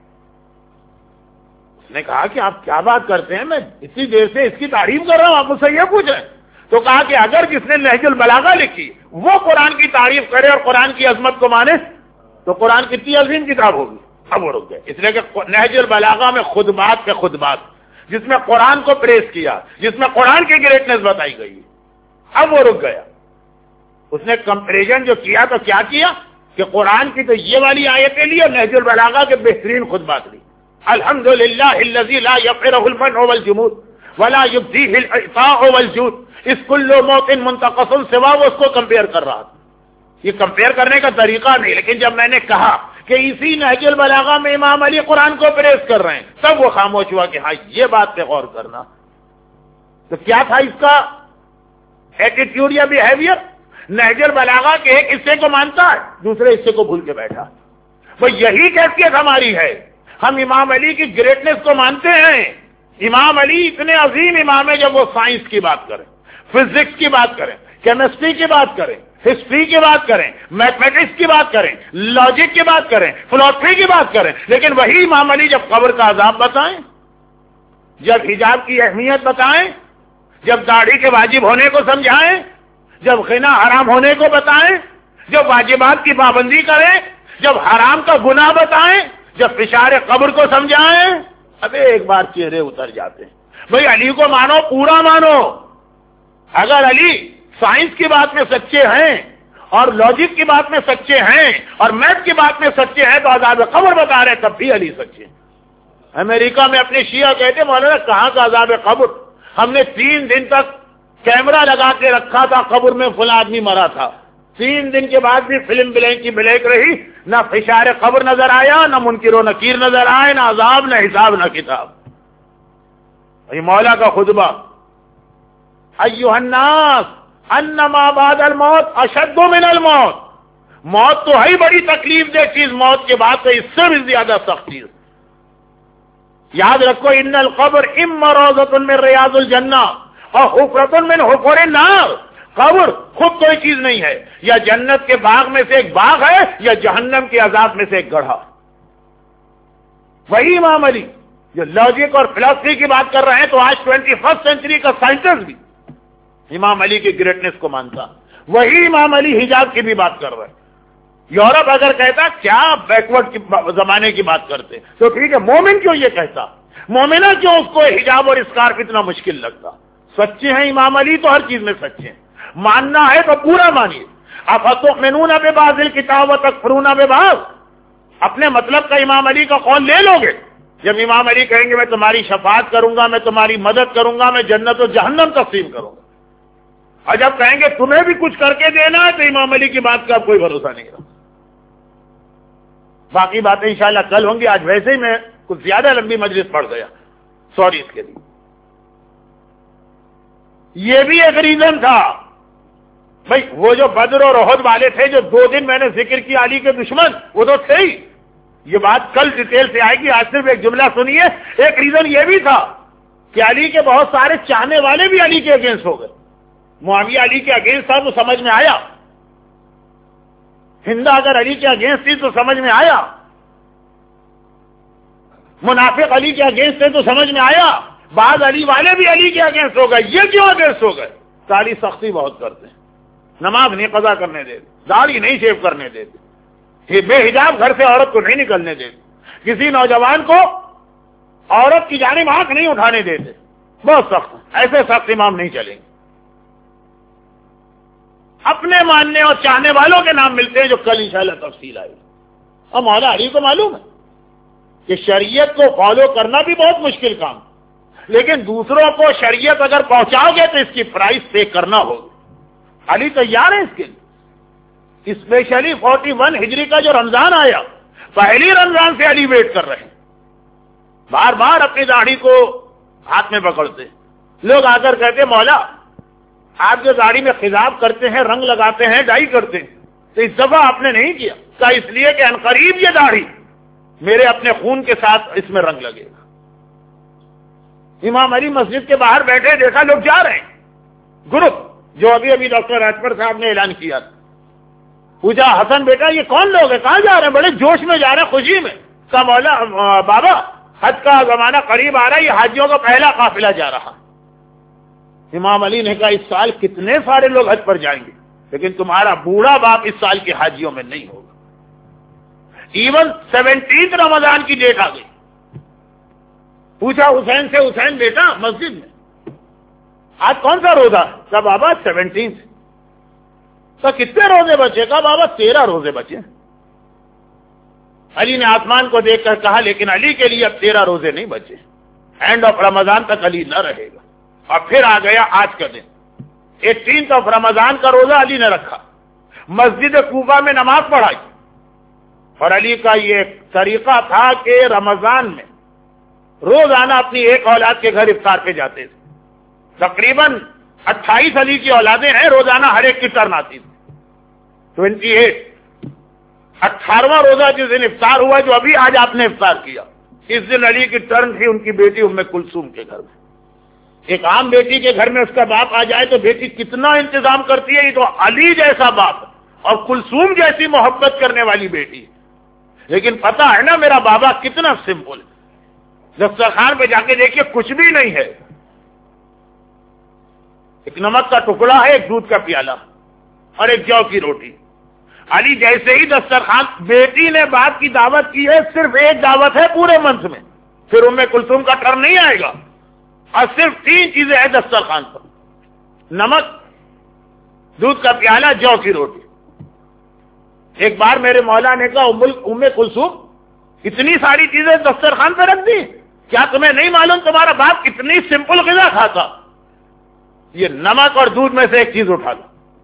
اس نے کہا کہ آپ کیا بات کرتے ہیں، میں اتنی دیر سے اس کی تعریف کر رہا ہوں، آپ مجھ سے یہ پوچھ رہے ہیں. تو کہا کہ اگر جس نے نہج البلاغہ لکھی وہ قرآن کی تعریف کرے اور قرآن کی عظمت کو مانے تو قرآن کتنی عظیم کتاب ہوگی. اب وہ رک گئے، اس لیے کہ نہج البلاغہ میں خطبات کے خطبات، جس میں قرآن کو پریس کیا، جس میں قرآن کی گریٹنس بتائی گئی. اب وہ رک گیا. اس نے کمپیریزن جو کیا تو کیا کیا کہ قرآن کی تو یہ والی آیتیں لی اور نہج البلاغہ کے بہترین خطبات لی. الحمدللہ الذی لا یقرہ المنع والجمود ولا یبدیہ الاعطاء والجود، اس کل موت منتقص سوا، وہ اس کو کمپیئر کر رہا تھا. یہ کمپیئر کرنے کا طریقہ نہیں، لیکن جب میں نے کہا کہ اسی نہج البلاغہ میں امام علی قرآن کو پریس کر رہے ہیں، تب وہ خاموش ہوا کہ ہاں یہ بات پہ غور کرنا. تو کیا تھا اس کا ایٹیٹیوڈ یا بیہیویئر؟ نہج البلاغہ کے ایک حصے کو مانتا ہے، دوسرے حصے کو بھول کے بیٹھا. وہ یہی کیفیت ہماری ہے، ہم امام علی کی گریٹنس کو مانتے ہیں. امام علی اتنے عظیم امام ہے، جب وہ سائنس کی بات کریں، فزکس کی بات کریں، کیمسٹری کی بات کریں، ہسٹری کی بات کریں، میتھمیٹکس کی بات کریں، لاجک کی بات کریں، فلسفی کی بات کریں، لیکن وہی امام علی جب قبر کا عذاب بتائیں، جب حجاب کی اہمیت بتائیں، جب داڑھی کے واجب ہونے کو سمجھائیں، جب غنا حرام ہونے کو بتائیں، جب واجبات کی پابندی کریں، جب حرام کا گناہ بتائیں، جب فشار قبر کو سمجھائیں، ابے ایک بار چہرے اتر جاتے ہیں. بھئی علی کو مانو، پورا مانو. اگر علی سائنس کی بات میں سچے ہیں اور لاجک کی بات میں سچے ہیں اور میتھ کی بات میں سچے ہیں تو عذاب قبر بتا رہے ہیں، تب بھی علی سچے ہیں. امریکہ میں اپنے شیعہ کہتے ہیں مولانا کہاں کا عذاب قبر، ہم نے تین دن تک کیمرہ لگا کے رکھا تھا، قبر میں فلاں آدمی مرا تھا. تین دن کے بعد بھی فلم بلینک کی بلیک رہی، نہ فشار قبر نظر آیا، نہ منکر و نکیر نظر آئے، نہ عذاب، نہ حساب، نہ کتاب. یہ مولا کا خطبہ، ایھا الناس انما بعد الموت اشد من الموت. موت تو ہے بڑی تکلیف دہ چیز، موت کے بعد تو اس سے بھی زیادہ سخت چیز. یاد رکھو، ان القبر اما روضۃ من ریاض الجنہ اور حفرۃ من حفر النار. قبر خود کوئی چیز نہیں ہے، یا جنت کے باغ میں سے ایک باغ ہے یا جہنم کے عذاب میں سے ایک گڑھا. وہی امام علی جو لاجک اور فلسفی کی بات کر رہے ہیں، تو آج ٹوینٹی فرسٹ سینچری کا سائنٹسٹ بھی امام علی کی گریٹنس کو مانتا. وہی امام علی حجاب کی بھی بات کر رہے ہیں. یورپ اگر کہتا کیا بیکورڈ زمانے کی بات کرتے، تو ٹھیک ہے، مومن کیوں یہ کہتا؟ مومنہ کیوں اس کو حجاب اور اسکارف اتنا مشکل لگتا؟ سچے ہیں امام علی تو ہر چیز میں سچے ہیں. ماننا ہے تو پورا مانیے. افتؤمنون ببعض الکتاب وتکفرون ببعض، اپنے مطلب کا امام علی کا قول لے لو گے. جب امام علی کہیں گے میں تمہاری شفاعت کروں گا، میں تمہاری مدد کروں گا، میں جنت و جہنم تقسیم کروں گا، اور جب کہیں گے تمہیں بھی کچھ کر کے دینا ہے، تو امام علی کی بات کا کوئی بھروسہ نہیں رہا. باقی باتیں انشاءاللہ کل ہوں گی. آج ویسے ہی میں کچھ زیادہ لمبی مجلس پڑھ گیا، سوری اس کے لیے. یہ بھی ایک ریزن تھا بھائی، وہ جو بدر اور احد والے تھے جو دو دن میں نے ذکر کیا علی کے دشمن، وہ تو تھے ہی. یہ بات کل ڈیٹیل سے آئے گی، آج صرف ایک جملہ سنیے. ایک ریزن یہ بھی تھا کہ علی کے بہت سارے چاہنے والے بھی علی کے اگینسٹ ہو گئے. معاویہ علی کے اگینسٹ تھا تو سمجھ میں آیا، ہندا اگر علی کے اگینسٹ تھی تو سمجھ میں آیا، منافق علی کے اگینسٹ تھے تو سمجھ میں آیا، بعض علی والے بھی علی کے اگینسٹ ہو گئے. یہ کیوں اگینسٹ ہو گئے؟ ساری سختی بہت کرتے ہیں، نماز نہیں قضا کرنے دیتے، داڑھی نہیں شیو کرنے دیتے، بے حجاب گھر سے عورت کو نہیں نکلنے دیتے، کسی نوجوان کو عورت کی جانب آنکھ نہیں اٹھانے دیتے. بہت سخت. ایسے سخت امام نہیں چلیں گے. اپنے ماننے اور چاہنے والوں کے نام ملتے ہیں جو کل انشاءاللہ تفصیل آئے. اور مولا علی کو معلوم ہے کہ شریعت کو فالو کرنا بھی بہت مشکل کام، لیکن دوسروں کو شریعت اگر پہنچاؤ گے تو اس کی پرائس پے کرنا ہوگا. علی تیار ہے اس کے لیے. اسپیشلی فورٹی ون ہجری کا جو رمضان آیا پہلی رمضان سے علی ویٹ کر رہے ہیں، بار بار اپنی داڑھی کو ہاتھ میں پکڑتے، لوگ آ کر کہتے مولا آپ جو داڑھی میں خضاب کرتے ہیں، رنگ لگاتے ہیں، ڈائی کرتے ہیں، تو اس دفعہ آپ نے نہیں کیا؟ کہا اس لیے کہ عنقریب یہ داڑھی میرے اپنے خون کے ساتھ اس میں رنگ لگے گا۔ امام علی مسجد کے باہر بیٹھے، دیکھا لوگ جا رہے ہیں، گروپ جو ابھی ابھی ڈاکٹر راجپر صاحب نے اعلان کیا تھا۔ پوچھا حسن بیٹا یہ کون لوگ ہیں، کہاں جا رہے ہیں؟ بڑے جوش میں جا رہے ہیں، خوشی میں۔ کہا مولا بابا حج کا زمانہ قریب آ رہا ہے، یہ حاجیوں کا پہلا قافلہ جا رہا۔ امام علی نے کہا اس سال کتنے سارے لوگ حج پر جائیں گے، لیکن تمہارا بوڑھا باپ اس سال کے حاجیوں میں نہیں ہوگا۔ ایون سیونٹینتھ رمضان کی ڈیٹ آ گئی۔ پوچھا حسین سے، حسین بیٹا مسجد میں آج کون سا روزہ؟ کہا بابا سیونٹینتھ۔ کہا کتنے روزے بچے؟ کہا بابا تیرہ روزے بچے۔ علی نے آسمان کو دیکھ کر کہا لیکن علی کے لیے اب تیرہ روزے نہیں بچے، اینڈ آف رمضان تک علی نہ رہے گا۔ اور پھر آ گیا آج کا دن، ایٹینتھ آف رمضان کا روزہ علی نے رکھا، مسجد کوفہ میں نماز پڑھائی۔ اور علی کا یہ طریقہ تھا کہ رمضان میں روزانہ اپنی ایک اولاد کے گھر افطار پہ جاتے تھے۔ تقریباً اٹھائیس علی کی اولادیں ہیں، روزانہ ہر ایک کی ٹرن آتی تھی۔ ٹوینٹی ایٹ اٹھارہواں روزہ جس دن افطار ہوا، جو ابھی آج آپ نے افطار کیا، اس دن علی کی ٹرن تھی ان کی بیٹی ام کلثوم کے گھر میں۔ ایک عام بیٹی کے گھر میں اس کا باپ آ جائے تو بیٹی کتنا انتظام کرتی ہے، یہ تو علی جیسا باپ اور کلثوم جیسی محبت کرنے والی بیٹی۔ لیکن پتا ہے نا میرا بابا کتنا سمپل ہے، دسترخوان پہ جا کے دیکھیے کچھ بھی نہیں ہے، ایک نمک کا ٹکڑا ہے، ایک دودھ کا پیالہ اور ایک جو کی روٹی۔ علی جیسے ہی دسترخوان، بیٹی نے باپ کی دعوت کی ہے، صرف ایک دعوت ہے پورے منتھ میں، پھر ام کلثوم کا ٹرن نہیں آئے گا، اور صرف تین چیزیں ہیں دسترخوان پر، نمک، دودھ کا پیالہ، جو کی روٹی۔ ایک بار میرے مولا نے کہا ام کلثوم اتنی ساری چیزیں دسترخوان پہ رکھ دی، کیا تمہیں نہیں معلوم تمہارا باپ کتنی سمپل غذا کھاتا؟ یہ نمک اور دودھ میں سے ایک چیز اٹھا لو۔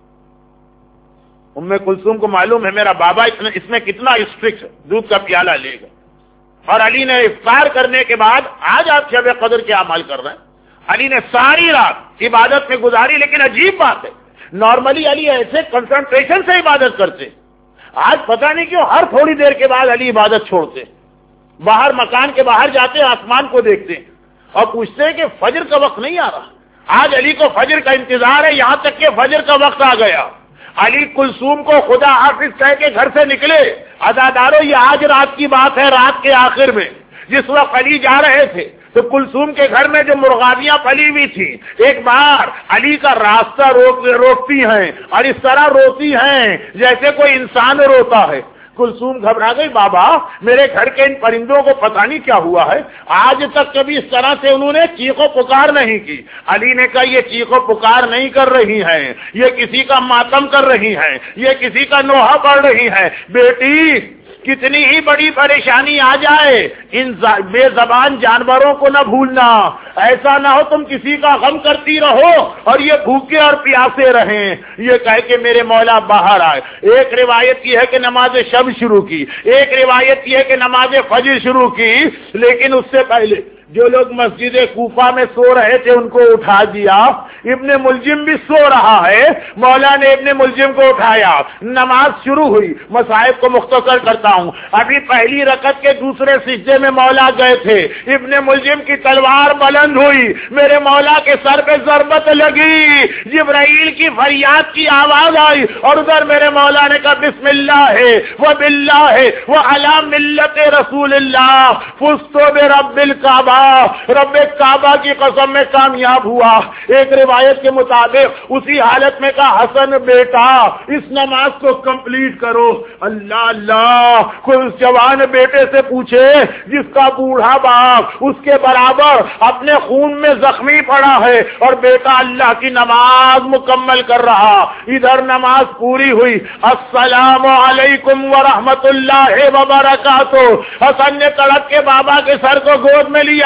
ام کلثوم کو معلوم ہے میرا بابا اس میں کتنا اسٹرکٹ ہے، دودھ کا پیالہ لے گا۔ اور علی نے افطار کرنے کے بعد، آج آپ شب قدر کے اعمال کر رہے ہیں، علی نے ساری رات عبادت میں گزاری۔ لیکن عجیب بات ہے، نارملی علی ایسے کنسنٹریشن سے عبادت کرتے، آج پتہ نہیں کیوں ہر تھوڑی دیر کے بعد علی عبادت چھوڑتے، باہر مکان کے باہر جاتے، آسمان کو دیکھتے اور پوچھتے ہیں کہ فجر کا وقت نہیں آ رہا۔ آج علی کو فجر کا انتظار ہے، یہاں تک کہ فجر کا وقت آ گیا۔ علی کلثوم کو خدا حافظ کہہ کے گھر سے نکلے۔ عزادارو یہ آج رات کی بات ہے، رات کے آخر میں جس وقت علی جا رہے تھے تو کلثوم کے گھر میں جو مرغابیاں پلی ہوئی تھی، ایک بار علی کا راستہ روک روکتی ہیں اور اس طرح روتی ہیں جیسے کوئی انسان روتا ہے۔ کلثوم گھبرا گئی، بابا میرے گھر کے ان پرندوں کو پتہ نہیں کیا ہوا ہے، آج تک کبھی اس طرح سے انہوں نے چیخ و پکار نہیں کی۔ علی نے کہا یہ چیخ و پکار نہیں کر رہی ہیں، یہ کسی کا ماتم کر رہی ہیں، یہ کسی کا نوحہ پڑھ رہی ہیں۔ بیٹی کتنی ہی بڑی پریشانی آ جائے، ان بے زبان جانوروں کو نہ بھولنا، ایسا نہ ہو تم کسی کا غم کرتی رہو اور یہ بھوکے اور پیاسے رہیں۔ یہ کہہ کے میرے مولا باہر آئے۔ ایک روایت یہ ہے کہ نماز شب شروع کی، ایک روایت یہ ہے کہ نماز فجر شروع کی، لیکن اس سے پہلے جو لوگ مسجد کوفہ میں سو رہے تھے ان کو اٹھا دیا۔ ابن ملجم بھی سو رہا ہے، مولا نے ابن ملجم کو اٹھایا، نماز شروع ہوئی۔ مصائب کو مختصر کرتا ہوں، ابھی پہلی رکعت کے دوسرے سجدے میں مولا گئے تھے، ابن ملجم کی تلوار بلند ہوئی، میرے مولا کے سر پہ ضربت لگی، جبرائیل کی فریاد کی آواز آئی اور ادھر میرے مولا نے کہا بسم اللہ ہے وہ باللہ ہے وہ علی ملت رسول اللہ فزت برب الکعبہ، رب کعبہ کی قسم میں کامیاب ہوا۔ ایک روایت کے مطابق اسی حالت میں کہا حسن بیٹا اس نماز کو کمپلیٹ کرو۔ اللہ اللہ، کوئی اس جوان بیٹے سے پوچھے جس کا بوڑھا باپ اس کے برابر اپنے خون میں زخمی پڑا ہے اور بیٹا اللہ کی نماز مکمل کر رہا۔ ادھر نماز پوری ہوئی، السلام علیکم ورحمت اللہ وبرکاتہ۔ حسن نے تڑپ کے بابا کے سر کو گود میں لیا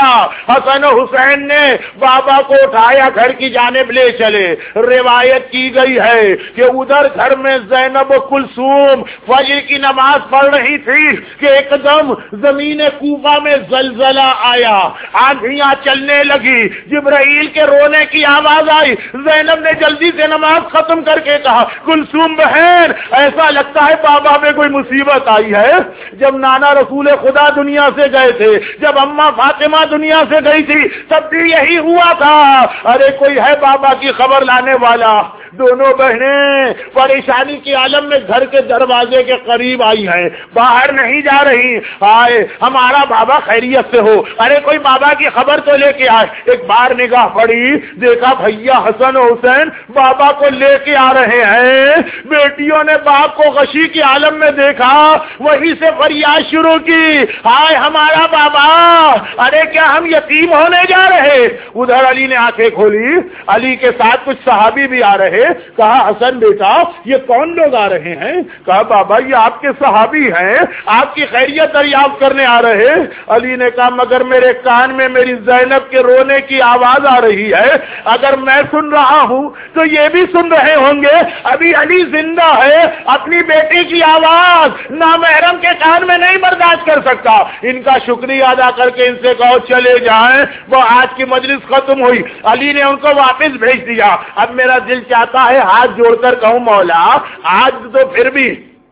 کیا؟ حسن و حسین نے بابا کو اٹھایا، گھر کی جانب لے چلے۔ روایت کی گئی ہے کہ ادھر گھر میں زینب و کلثوم فجر کی نماز پڑھ رہی تھی کہ ایک دم زمین کوفہ میں زلزلہ آیا، آندھیاں چلنے لگی، جبرائیل کے رونے کی آواز آئی۔ زینب نے جلدی سے نماز ختم کر کے کہا، کلثوم بہن ایسا لگتا ہے بابا میں کوئی مصیبت آئی ہے۔ جب نانا رسول خدا دنیا سے گئے تھے، جب اماں فاطمہ دنیا سے گئی تھی، تب بھی یہی ہوا تھا۔ ارے کوئی ہے بابا کی خبر لانے والا؟ دونوں بہنیں پریشانی کے عالم میں گھر کے دروازے کے قریب آئی ہیں، باہر نہیں جا رہی۔ آئے ہمارا بابا خیریت سے ہو، ارے کوئی بابا کی خبر تو لے کے آئے۔ ایک بار نگاہ پڑی، دیکھا بھیا حسن و حسین بابا کو لے کے آ رہے ہیں۔ بیٹیوں نے باپ کو غشی کے عالم میں دیکھا، وہی سے فریاد شروع کی، ہائے ہمارا بابا، ارے کیا ہم یتیم ہونے جا رہے؟ ادھر علی نے آنکھیں کھولی، علی کے ساتھ کچھ صحابی بھی آ رہے۔ کہا حسن بیٹا یہ کون لوگ آ رہے ہیں؟ کہا بابا یہ آپ کے صحابی ہیں، آپ کی خیریت دریافت کرنے آ رہے۔ علی نے کہا مگر میرے کان میں میری زینب کے رونے کی آواز آ رہی ہے، اگر میں سن رہا ہوں تو یہ بھی سن رہے ہوں گے۔ ابھی علی زندہ ہے، اپنی بیٹی کی آواز نامحرم کے کان میں نہیں برداشت کر سکتا۔ ان کا شکریہ ادا کر کے ان سے کہو چلے جائیں، وہ آج کی مجلس ختم ہوئی۔ علی نے ان کو واپس بھیج دیا۔ اب میرا دل چاہتا ہے ہاتھ جوڑ کر کہوں مولا آج تو پھر بھی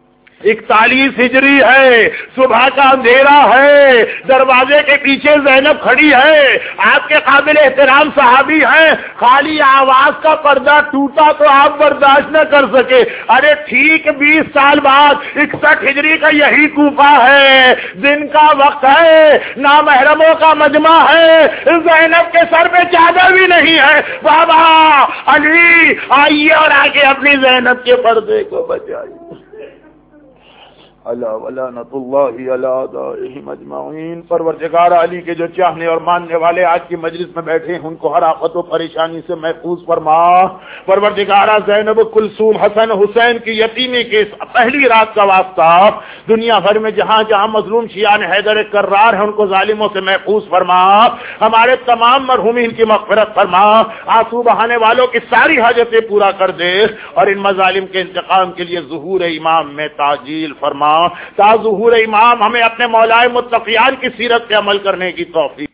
اکتالیس ہجری ہے، صبح کا اندھیرا ہے، دروازے کے پیچھے زینب کھڑی ہے، آپ کے قابل احترام صحابی ہیں، خالی آواز کا پردہ ٹوٹا تو آپ برداشت نہ کر سکے۔ ارے ٹھیک بیس سال بعد اکسٹھ ہجری کا یہی کوفہ ہے، دن کا وقت ہے، نامحرموں کا مجمع ہے، زینب کے سر پہ چادر بھی نہیں ہے۔ بابا علی آئیے اور آ کے اپنی زینب کے پردے کو بچائیے۔ اللہ ولعنت اللہ علی اعدائہم اجمعین۔ پروردگار علی کے جو چاہنے اور ماننے والے آج کی مجلس میں بیٹھے ہیں ان کو ہر آفت و پریشانی سے محفوظ فرما۔ پروردگار زینب کلثوم حسن حسین کی یتیمی کے پہلی رات کا واسطہ دنیا بھر میں جہاں جہاں مظلوم شیعان حیدر کرار ہیں ان کو ظالموں سے محفوظ فرما، ہمارے تمام مرحومین کی مغفرت فرما، آنسو بہانے والوں کی ساری حاجتیں پورا کر دے اور ان مظالم کے انتقام کے لیے ظہور امام میں تعجیل فرما۔ تا ظہور امام ہمیں اپنے مولائے متقیان کی سیرت پہ عمل کرنے کی توفیق